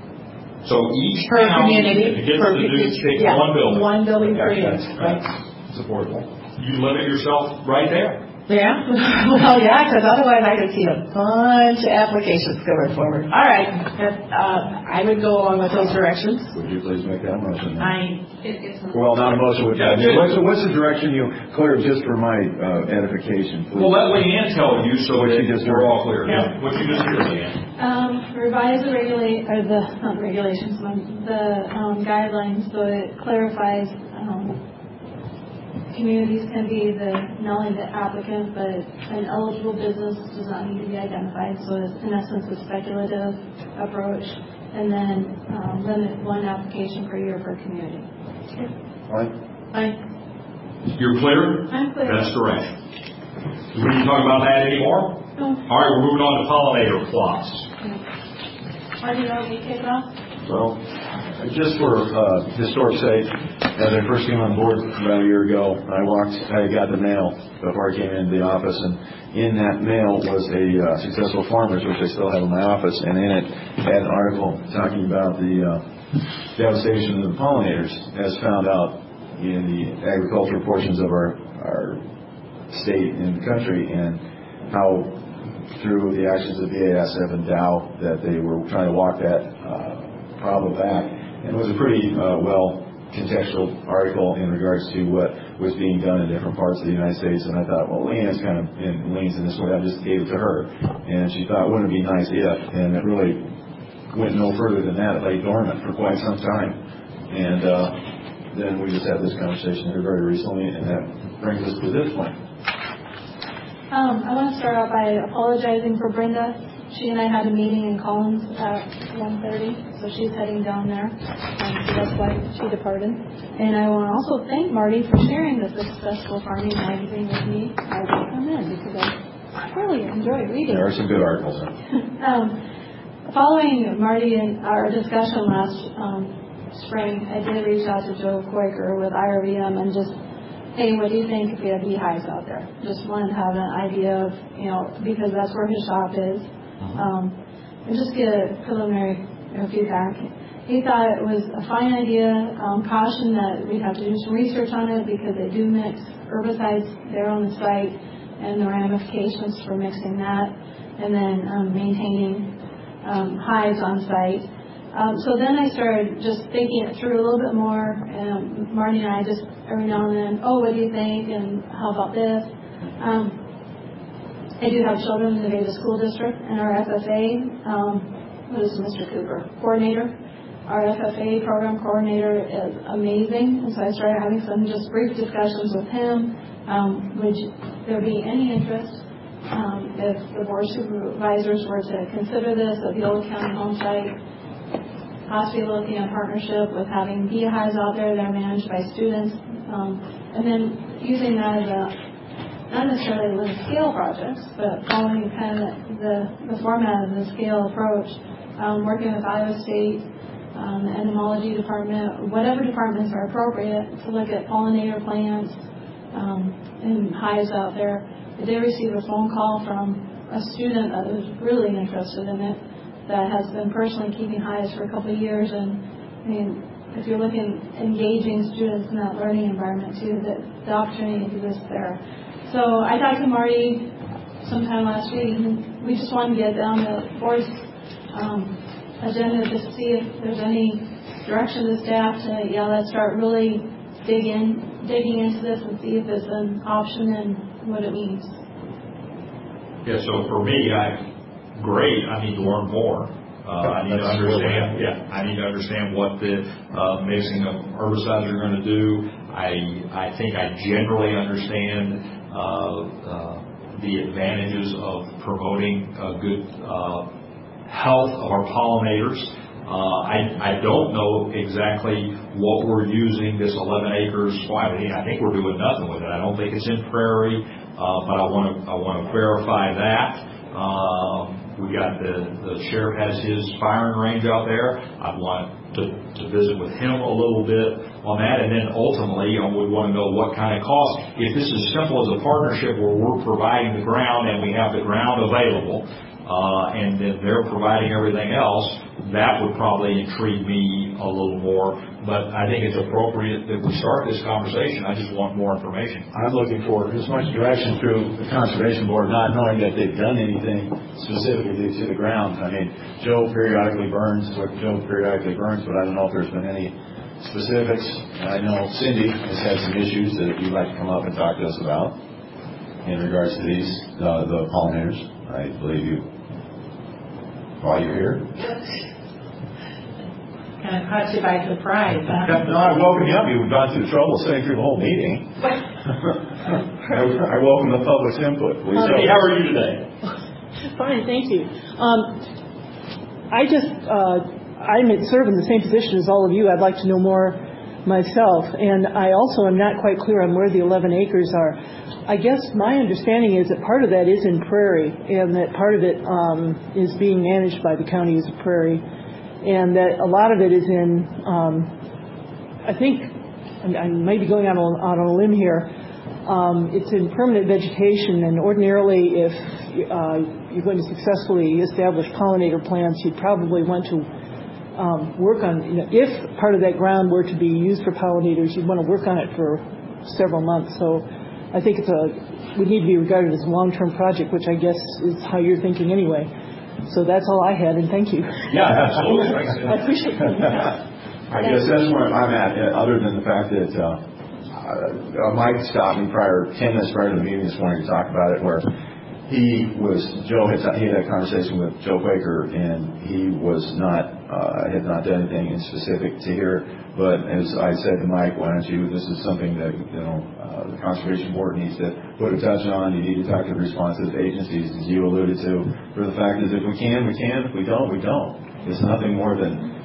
So each per town community, gets per, to do take yeah, one building. One building per okay, year. that's, right. That's supportable. You limit yourself right there. Yeah? Well, yeah, because otherwise I could see a bunch of applications going forward. All right. Uh, I would go along with those directions. Would you please make that motion? I, it, it's well, not a motion with that. What's, what's the direction you, Claire, just for my uh, edification, please? Well, let Leanne tell you so what that you just we're all clear. Yeah. Yeah. What you just heard, Leanne. Um, revise the regulate, or the, not regulations, the um, guidelines so it clarifies um, communities can be the not only the applicant, but an eligible business does not need to be identified. So it's in essence a speculative approach, and then um, limit one application per year per community. Fine. Fine. You're clear? I'm clear. That's direction. We need to talk about that anymore? No. All right, we're moving on to pollinator plots. Why do you want me to kick it off? Well, just for uh, historic sake, as I first came on board about a year ago, I walked, I got the mail before I came into the office, and in that mail was a uh, Successful Farmers, which I still have in my office, and in it had an article talking about the uh, devastation of the pollinators, as found out in the agricultural portions of our, our state and country, and how through the actions of the A S F and Dow that they were trying to walk that uh, problem back. And it was a pretty uh, well contextual article in regards to what was being done in different parts of the United States. And I thought, well, Leanne's kind of in, leans in this way. I just gave it to her. And she thought, wouldn't it be nice if? And it really went no further than that. It lay dormant for quite some time. And uh, then we just had this conversation here very recently, and that brings us to this point. Um, I want to start out by apologizing for Brenda. She and I had a meeting in Collins at one thirty, so she's heading down there. Um, so that's why she departed. And I want to also thank Marty for sharing the Successful Farming magazine with me. I will come in because I really enjoy reading. There are some good articles in it. um, following Marty and our discussion last um, spring, I did reach out to Joe Quaker with I R V M and just, hey, what do you think if we have beehives out there? Just wanted to have an idea of, you know, because that's where his shop is. Um, and just get a preliminary you know, feedback. He thought it was a fine idea, um, caution that we'd have to do some research on it because they do mix herbicides there on the site and the ramifications for mixing that, and then um, maintaining um, hives on site. Um, so then I started just thinking it through a little bit more, and Marty and I just every now and then, oh, what do you think, and how about this? Um, I do have children in the Davis School District, and our F F A, um, what is Mister Cooper, coordinator. Our F F A program coordinator is amazing, and so I started having some just brief discussions with him. Um, would there be any interest um, if the board supervisors were to consider this at the Old County home site? Possibly looking at partnership with having beehives out there that are managed by students, um, and then using that as a, not necessarily little scale projects, but following kind of the, the format of the scale approach, um, working with Iowa State, um, the entomology department, whatever departments are appropriate to look at pollinator plants um, and hives out there. I did receive a phone call from a student that was really interested in it, that has been personally keeping hives for a couple of years, and I mean, if you're looking engaging students in that learning environment too, that the opportunity exists there. So I talked to Marty sometime last week, and we just wanted to get down the board's um, agenda just to see if there's any direction to staff to yeah, let's start really digging digging into this and see if it's an option and what it means. Yeah. So for me, I. Great. I need to learn more. Uh, I need to understand. Yeah, I need to understand what the uh, mixing of herbicides are going to do. I I think I generally understand uh, uh, the advantages of promoting a good uh, health of our pollinators. Uh, I I don't know exactly what we're using this eleven acres. Why? I think we're doing nothing with it. I don't think it's in prairie, uh, but I want to I want to verify that. Um, we got the, the sheriff has his firing range out there. I'd want to, to visit with him a little bit on that, and then ultimately, you know, we want to know what kind of cost. If this is simple as a partnership where we're providing the ground and we have the ground available, uh, and then they're providing everything else, that would probably intrigue me a little more. But I think it's appropriate that we start this conversation. I just want more information. I'm looking for as much direction through the Conservation Board, not knowing that they've done anything specifically to the ground. I mean, Joe periodically burns what Joe periodically burns, but I don't know if there's been any specifics. And I know Cindy has had some issues that you'd like to come up and talk to us about in regards to these, uh, the pollinators. I believe you, while you're here. Kind of caught you by surprise, huh? No, I welcome you up. You've gone through the trouble of sitting through the whole meeting. I, I welcome the public's input. Please. Cindy, how are you today? Fine, thank you. Um, I just, uh, I'm sort of in the same position as all of you. I'd like to know more myself, and I also am not quite clear on where the eleven acres are. I guess my understanding is that part of that is in prairie, and that part of it um, is being managed by the county as a prairie, and that a lot of it is in, um, I think, I may be going out on, out on a limb here, um, it's in permanent vegetation, and ordinarily if uh, you're going to successfully establish pollinator plants, you'd probably want to um, work on, you know, if part of that ground were to be used for pollinators, you'd want to work on it for several months. So I think it's a, would need to be regarded as a long-term project, which I guess is how you're thinking anyway. So that's all I had, and thank you. Yeah, absolutely. I appreciate it. I guess that's where I'm at, other than the fact that uh, uh, Mike stopped me prior, ten minutes prior to the meeting this morning to talk about it, where he was, Joe had, he had a conversation with Joe Quaker, and he was not, uh, had not done anything in specific to here. But as I said to Mike, why don't you, this is something that, you know, uh, the Conservation Board needs to put a touch on. You need to talk to the responsive agencies, as you alluded to. For the fact is, if we can, we can. If we don't, we don't. It's nothing more than,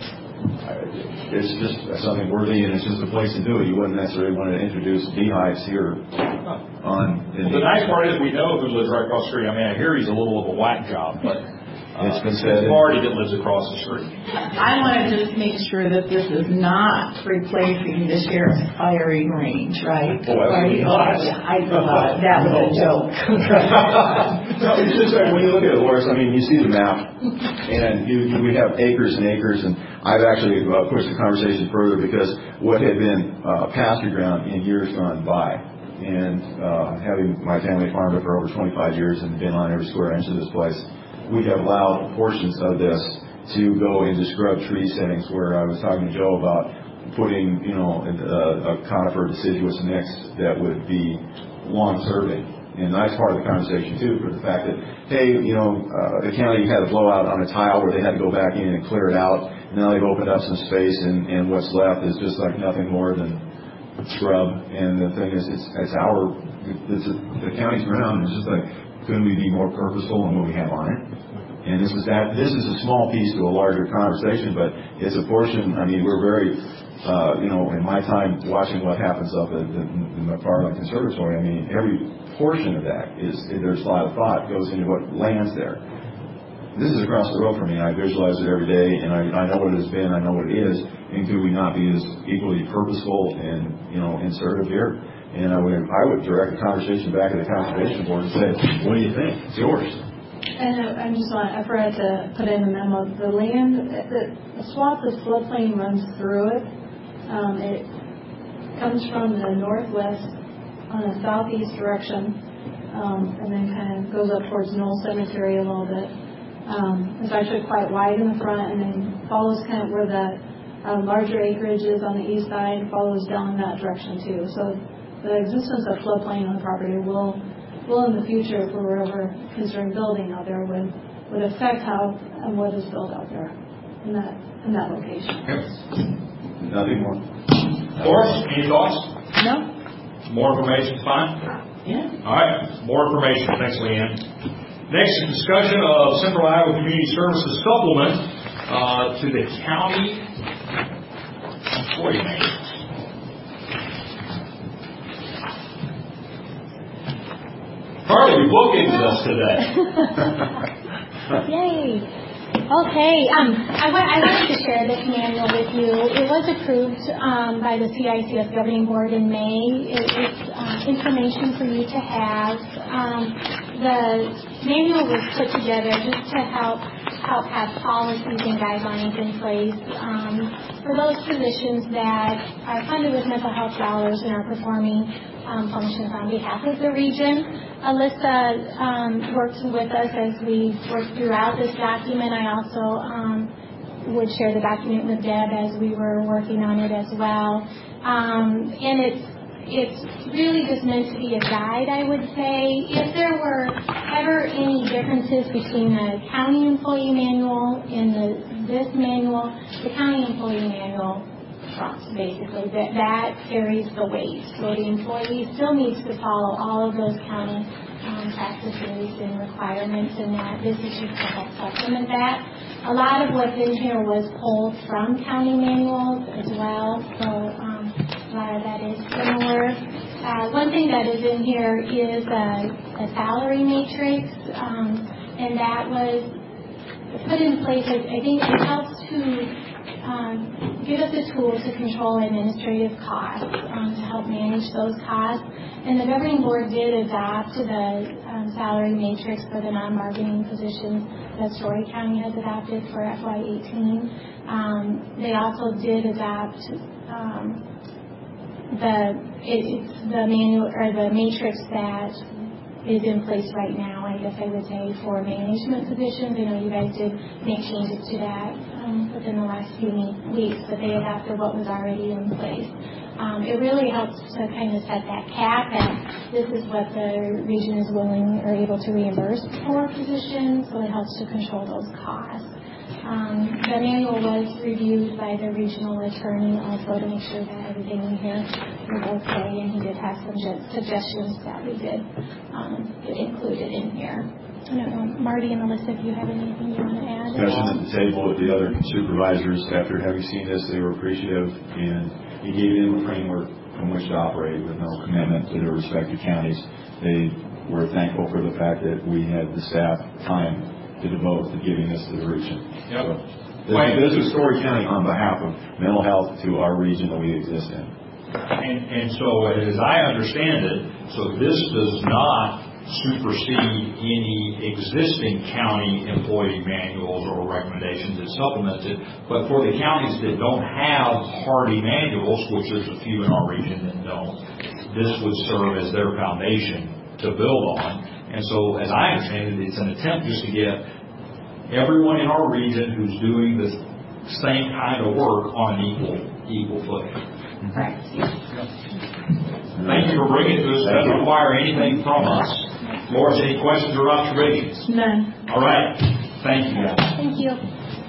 it's just something worthy, and it's just a place to do it. You wouldn't necessarily want to introduce beehives here on. Well, the nice part is we know who lives right across the street. I mean, I hear he's a little of a whack job, but uh, it's been said. It's Marty that lives across the street. I want to just make sure that this is not replacing the sheriff's firing range, right? Oh, absolutely right? not. Oh, I thought that was a joke. No, it's just like when you look at it, Loris, I mean, you see the map, and you, we have acres and acres, and I've actually uh, pushed the conversation further because what had been uh, pasture ground in years gone by, and uh, having my family farmed it for over twenty-five years and been on every square inch of this place, we have allowed portions of this to go into scrub tree settings, where I was talking to Joe about putting, you know, a, a conifer deciduous mix that would be long-serving. And that's part of the conversation, too, for the fact that, hey, you know, uh, the county had a blowout on a tile where they had to go back in and clear it out. Now they've opened up some space, and, and what's left is just like nothing more than scrub. And the thing is, it's, it's our, it's a, the county's ground. It's just like, couldn't we be more purposeful in what we have on it? And this is that. This is a small piece to a larger conversation, but it's a portion. I mean, we're very, uh, you know, in my time watching what happens up at the, the McFarland Conservatory, I mean, every portion of that is, there's a lot of thought goes into what lands there. This is across the road from me. I visualize it every day, and I, I know what it has been. I know what it is. And could we not be as equally purposeful and, you know, insertive here? And I would, I would direct the conversation back to the Conservation Board and say, what do you think? It's yours. And I just want, I forgot to put in the memo, the land, the, the swath of floodplain runs through it. Um, it comes from the northwest on a southeast direction, um, and then kind of goes up towards Knoll Cemetery a little bit. Um, it's actually quite wide in the front, and then follows kind of where the uh, larger acreage is on the east side, follows down that direction too. So the existence of floodplain on the property will, will in the future, if we're ever considering building out there, would would affect how and what is built out there in that in that location. Nothing more. Doris, any thoughts? No. More information is fine? Yeah. All right. More information. Thanks, Leanne. Next, discussion of Central Iowa Community Services supplement uh, to the county employee manual. Carly, you booked into us today. Yay. Okay, um, I, wa- I wanted to share this manual with you. It was approved um, by the C I C S Governing Board in May. It, it's uh, information for you to have. Um, the manual was put together just to help help have policies and guidelines in place um, for those positions that are funded with mental health dollars and are performing um, functions on behalf of the region. Alyssa um, worked with us as we worked throughout this document. I also um, would share the document with Deb as we were working on it as well. Um, and it's It's really just meant to be a guide, I would say. If there were ever any differences between the county employee manual and the, this manual, the county employee manual trumps, basically. That, that carries the weight. So the employee still needs to follow all of those county um, practices and requirements, and that this is just to help supplement that. A lot of what's in here was pulled from county manuals as well, so um, a lot of that is similar. Uh, one thing that is in here is a, a salary matrix, um, and that was put in place. I think it helps to um, give us a tool to control administrative costs, um, to help manage those costs. And the governing board did adopt the um, salary matrix for the non-bargaining positions that Story County has adopted for F Y eighteen. Um, they also did adopt um, the it, it's the manual or the matrix that is in place right now, I guess I would say, for management positions. I know you guys did make changes to that um, within the last few weeks, but they adopted what was already in place. Um, it really helps to kind of set that cap, and this is what the region is willing or able to reimburse for positions, so it helps to control those costs. Um, the manual was reviewed by the regional attorney also to make sure that everything in here was okay, and he did have some suggestions that we did um, get included in here. I don't know, Marty and Alyssa, if you have anything you want to add? Discussion at the table with the other supervisors after having seen this, they were appreciative, and he gave them a framework from which to operate with no commitment to their respective counties. They were thankful for the fact that we had the staff time to devote to giving this to the region. Yep. So, this, this is Story County on behalf of mental health to our region that we exist in. And, and so as I understand it, so this does not supersede any existing county employee manuals or recommendations. It supplements it. But for the counties that don't have hardy manuals, which there's a few in our region that don't, this would serve as their foundation to build on. And so as I understand it, it's an attempt just to get everyone in our region who's doing the same kind of work on an equal, equal footing. Right. Thank you for bringing it to us. It doesn't require anything from us. Laura, any questions or observations? None. All right. Thank you, guys. Thank you.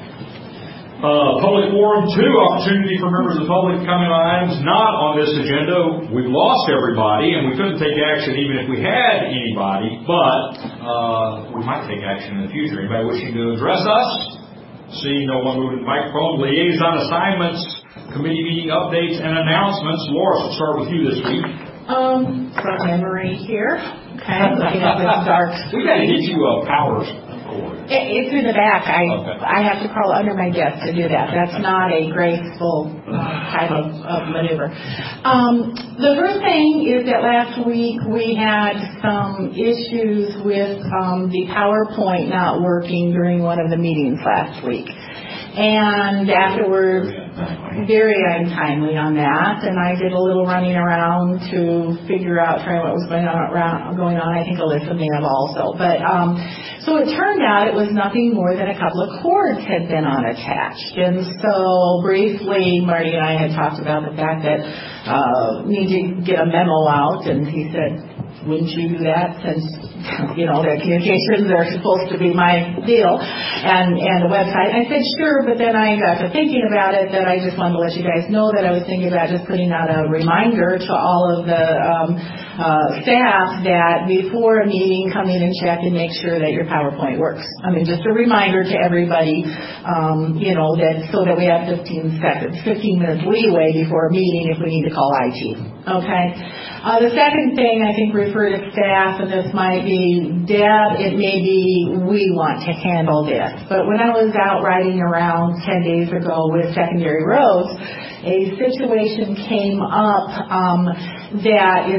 Uh, public forum two, opportunity for members of the public to comment on items not on this agenda. We've lost everybody, and we couldn't take action even if we had anybody, but uh, we might take action in the future. Anybody wishing to address us? See no one moving the microphone. Liaison assignments, committee meeting updates, and announcements. Laura, we'll start with you this week. Um, from memory here. Okay, looking at this dark We got to get you a power cord. It, it's in the back. I Okay. I have to crawl under my desk to do that. That's not a graceful uh, type of, of maneuver. Um, the first thing is that last week we had some issues with um, the PowerPoint not working during one of the meetings last week. And afterwards, very untimely on that, and I did a little running around to figure out, trying what was going on around, going on. I think Alyssa may have also. But um, so it turned out it was nothing more than a couple of cords had been unattached. And so briefly, Marty and I had talked about the fact that uh, we need to get a memo out, and he said, wouldn't you do that since, you know, their communications are supposed to be my deal, and, and the website. I said, sure, but then I got to thinking about it that I just wanted to let you guys know that I was thinking about just putting out a reminder to all of the um, uh, staff that before a meeting, come in and check and make sure that your PowerPoint works. I mean, just a reminder to everybody, um, you know, that so that we have fifteen seconds, fifteen minutes leeway before a meeting if we need to call I T. Okay? Uh, the second thing I think refer to staff, and this might be, Deb, it may be we want to handle this. But when I was out riding around ten days ago with secondary roads, a situation came up um, that is a safe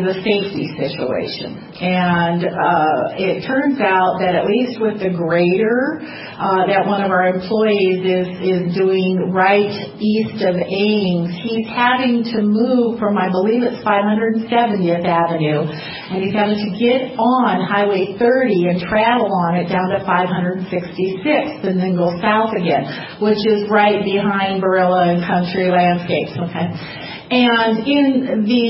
safety situation. And uh, it turns out that at least with the grader uh, that one of our employees is, is doing right east of Ames, he's having to move from, I believe it's five hundred seventieth Avenue, and he's having to get on Highway thirty and travel on it down to five hundred sixty-sixth and then go south again, which is right behind Barilla and Country Landscapes, okay? And in the,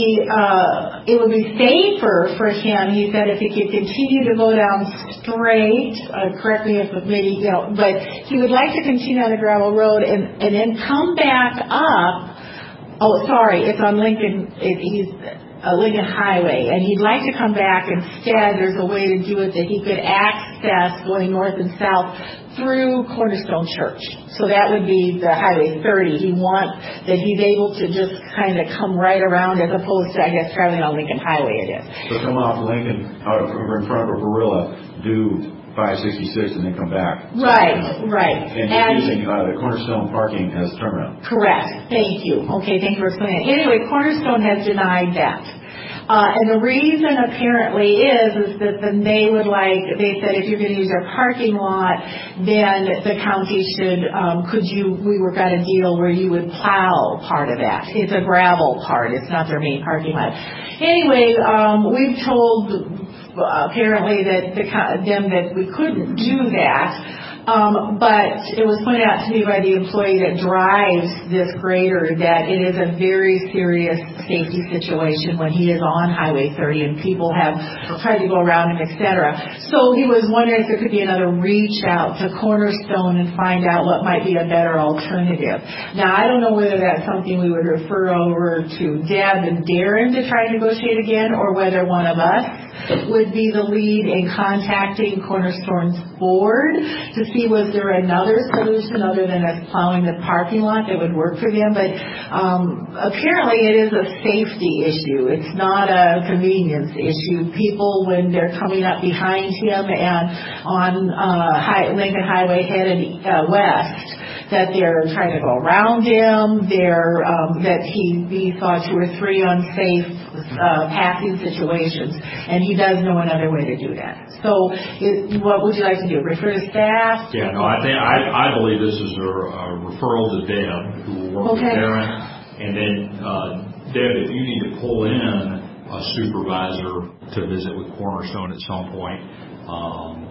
uh, it would be safer for him, he said, if he could continue to go down straight, uh, correct me if maybe, you know, but he would like to continue on the gravel road and, and then come back up. Oh, sorry, it's on Lincoln, it, he's, uh, Lincoln Highway, and he'd like to come back instead. There's a way to do it that he could access going north and south through Cornerstone Church. So that would be the Highway thirty. He wants that he's able to just kind of come right around as opposed to, I guess, traveling on Lincoln Highway it is. So come off Lincoln, out over in front of Barilla, do five sixty-six and then come back. Right, right. And, and using uh, the Cornerstone parking as turnaround. Correct. Thank you. Okay, thank you for explaining. Anyway, Cornerstone has denied that. Uh, and the reason apparently is, is that then they would like, they said if you're going to use our parking lot, then the county should, um, could you, we work out a deal where you would plow part of that. It's a gravel part. It's not their main parking lot. Anyway, um, we've told uh, apparently that the, them that we couldn't do that. Um, but it was pointed out to me by the employee that drives this grader that it is a very serious safety situation when he is on Highway thirty and people have tried to go around him, et cetera. So he was wondering if there could be another reach out to Cornerstone and find out what might be a better alternative. Now, I don't know whether that's something we would refer over to Deb and Darren to try and negotiate again, or whether one of us would be the lead in contacting Cornerstone's board to see was there another solution other than us plowing the parking lot that would work for them. But um, apparently it is a safety issue. It's not a convenience issue. People, when they're coming up behind him and on uh, high, Lincoln Highway headed uh, west, that they're trying to go around him, they're, um, that he, he saw two or three unsafe uh, passing situations, and he does know another way to do that. So it, what would you like to do, refer to staff? Yeah, no, I think, I, I believe this is a, a referral to Deb, who will work okay. with Darren, and then uh, Deb, if you need to pull in a supervisor to visit with Cornerstone at some point, um,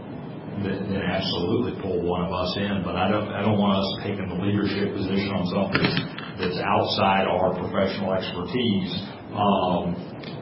Then, then absolutely pull one of us in, but I don't. I don't want us taking the leadership position on something that's outside our professional expertise. Um,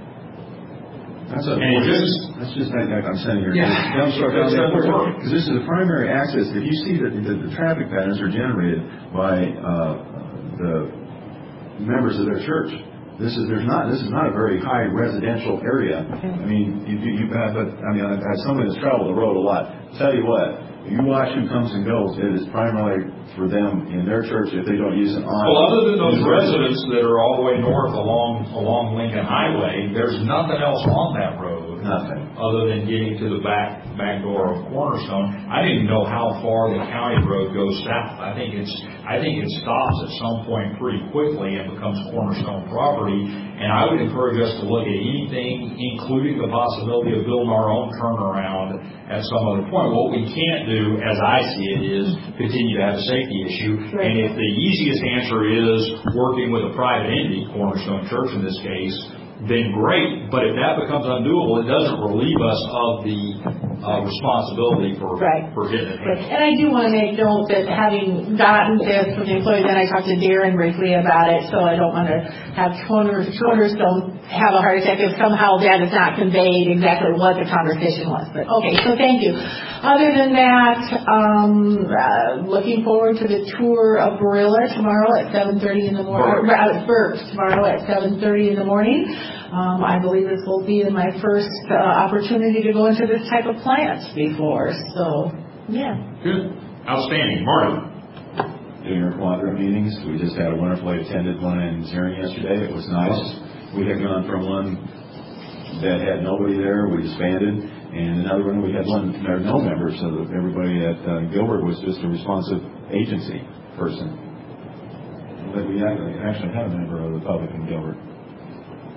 that's a, and just, just that's just like I'm saying here. Yeah, because this is the primary access. If you see that the, the traffic patterns are generated by uh, the members of their church. This is there's not this is not a very high residential area. I mean, you you, you have, but I mean, I've had somebody that's traveled the road a lot. Tell you what, you watch who comes and goes. It is primarily for them in their church if they don't use it on. Well, other than those residents that are all the way north along along Lincoln Highway, there's nothing else on that road. Nothing other than getting to the back back door of Cornerstone. I don't even know how far the county road goes south. I think it's I think it stops at some point pretty quickly and becomes Cornerstone property. And I would encourage us to look at anything, including the possibility of building our own turnaround at some other point. What we can't do, as I see it, is continue to have a safety issue. Right. And if the easiest answer is working with a private entity, Cornerstone Church in this case, then great. But if that becomes undoable, it doesn't relieve us of the uh, responsibility for right. for getting it. Right. And I do want to make note that having gotten this from the employee, then I talked to Darren briefly about it, so I don't want to have Cornerstone have a heart attack if somehow that is not conveyed exactly what the conversation was. But okay, so thank you. Other than that, um, uh, looking forward to the tour of Barilla tomorrow at seven thirty in the morning. Uh, Burke tomorrow at seven thirty in the morning. Um, I believe this will be my first uh, opportunity to go into this type of plant before. So, yeah. Good. Outstanding. Marty. Doing our quadrant meetings. We just had a wonderfully attended one in Zering yesterday. It was nice. We had gone from one that had nobody there, we disbanded, and another one we had one, there were no members, so that everybody at uh, Gilbert was just a responsive agency person. But we actually, actually had a member of the public in Gilbert.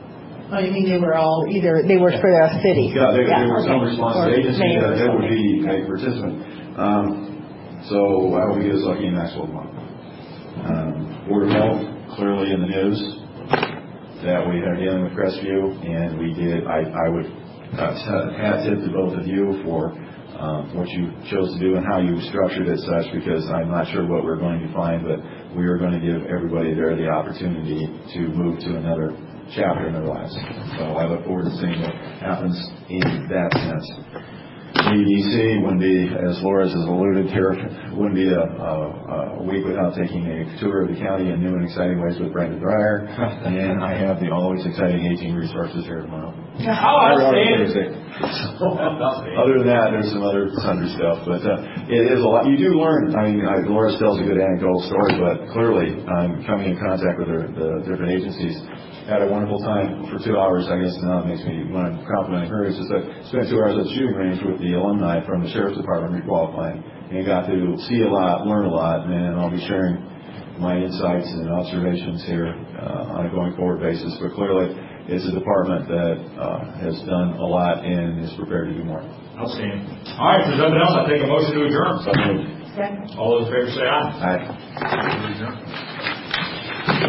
Oh, you mean they were all either, they worked for a city? Yeah, there, yeah, there was okay. some responsible agency that, that would be a participant. Um, so I hope we get us lucky in Maxwell tomorrow. Um, Board of Health, clearly in the news that we are dealing with Crestview, and we did, I, I would uh, hat tip to both of you for um, what you chose to do and how you structured it such, because I'm not sure what we're going to find, but we are going to give everybody there the opportunity to move to another chapter in their lives. So I look forward to seeing what happens in that sense. E D C wouldn't be, as Laura has alluded here, wouldn't be a, a, a week without taking a tour of the county in new and exciting ways with Brenda Dreyer. And I have the always exciting aging resources here tomorrow. Oh, Thursday. Other than that, there's some other sundry stuff, but uh, it is a lot. You do learn. I mean, I, Laura tells a good anecdotal story, but clearly, I'm coming in contact with her, the different agencies. Had a wonderful time for two hours. I guess now it makes me want to compliment her. It's just I spent two hours at the shooting range with the alumni from the Sheriff's Department requalifying, and got to see a lot, learn a lot, and I'll be sharing my insights and observations here uh, on a going forward basis. But clearly, it's a department that uh, has done a lot and is prepared to do more. Outstanding. All right, if there's nothing else, I take a motion to adjourn. So moved. Second. All those in favor say aye. Aye. Adjourn.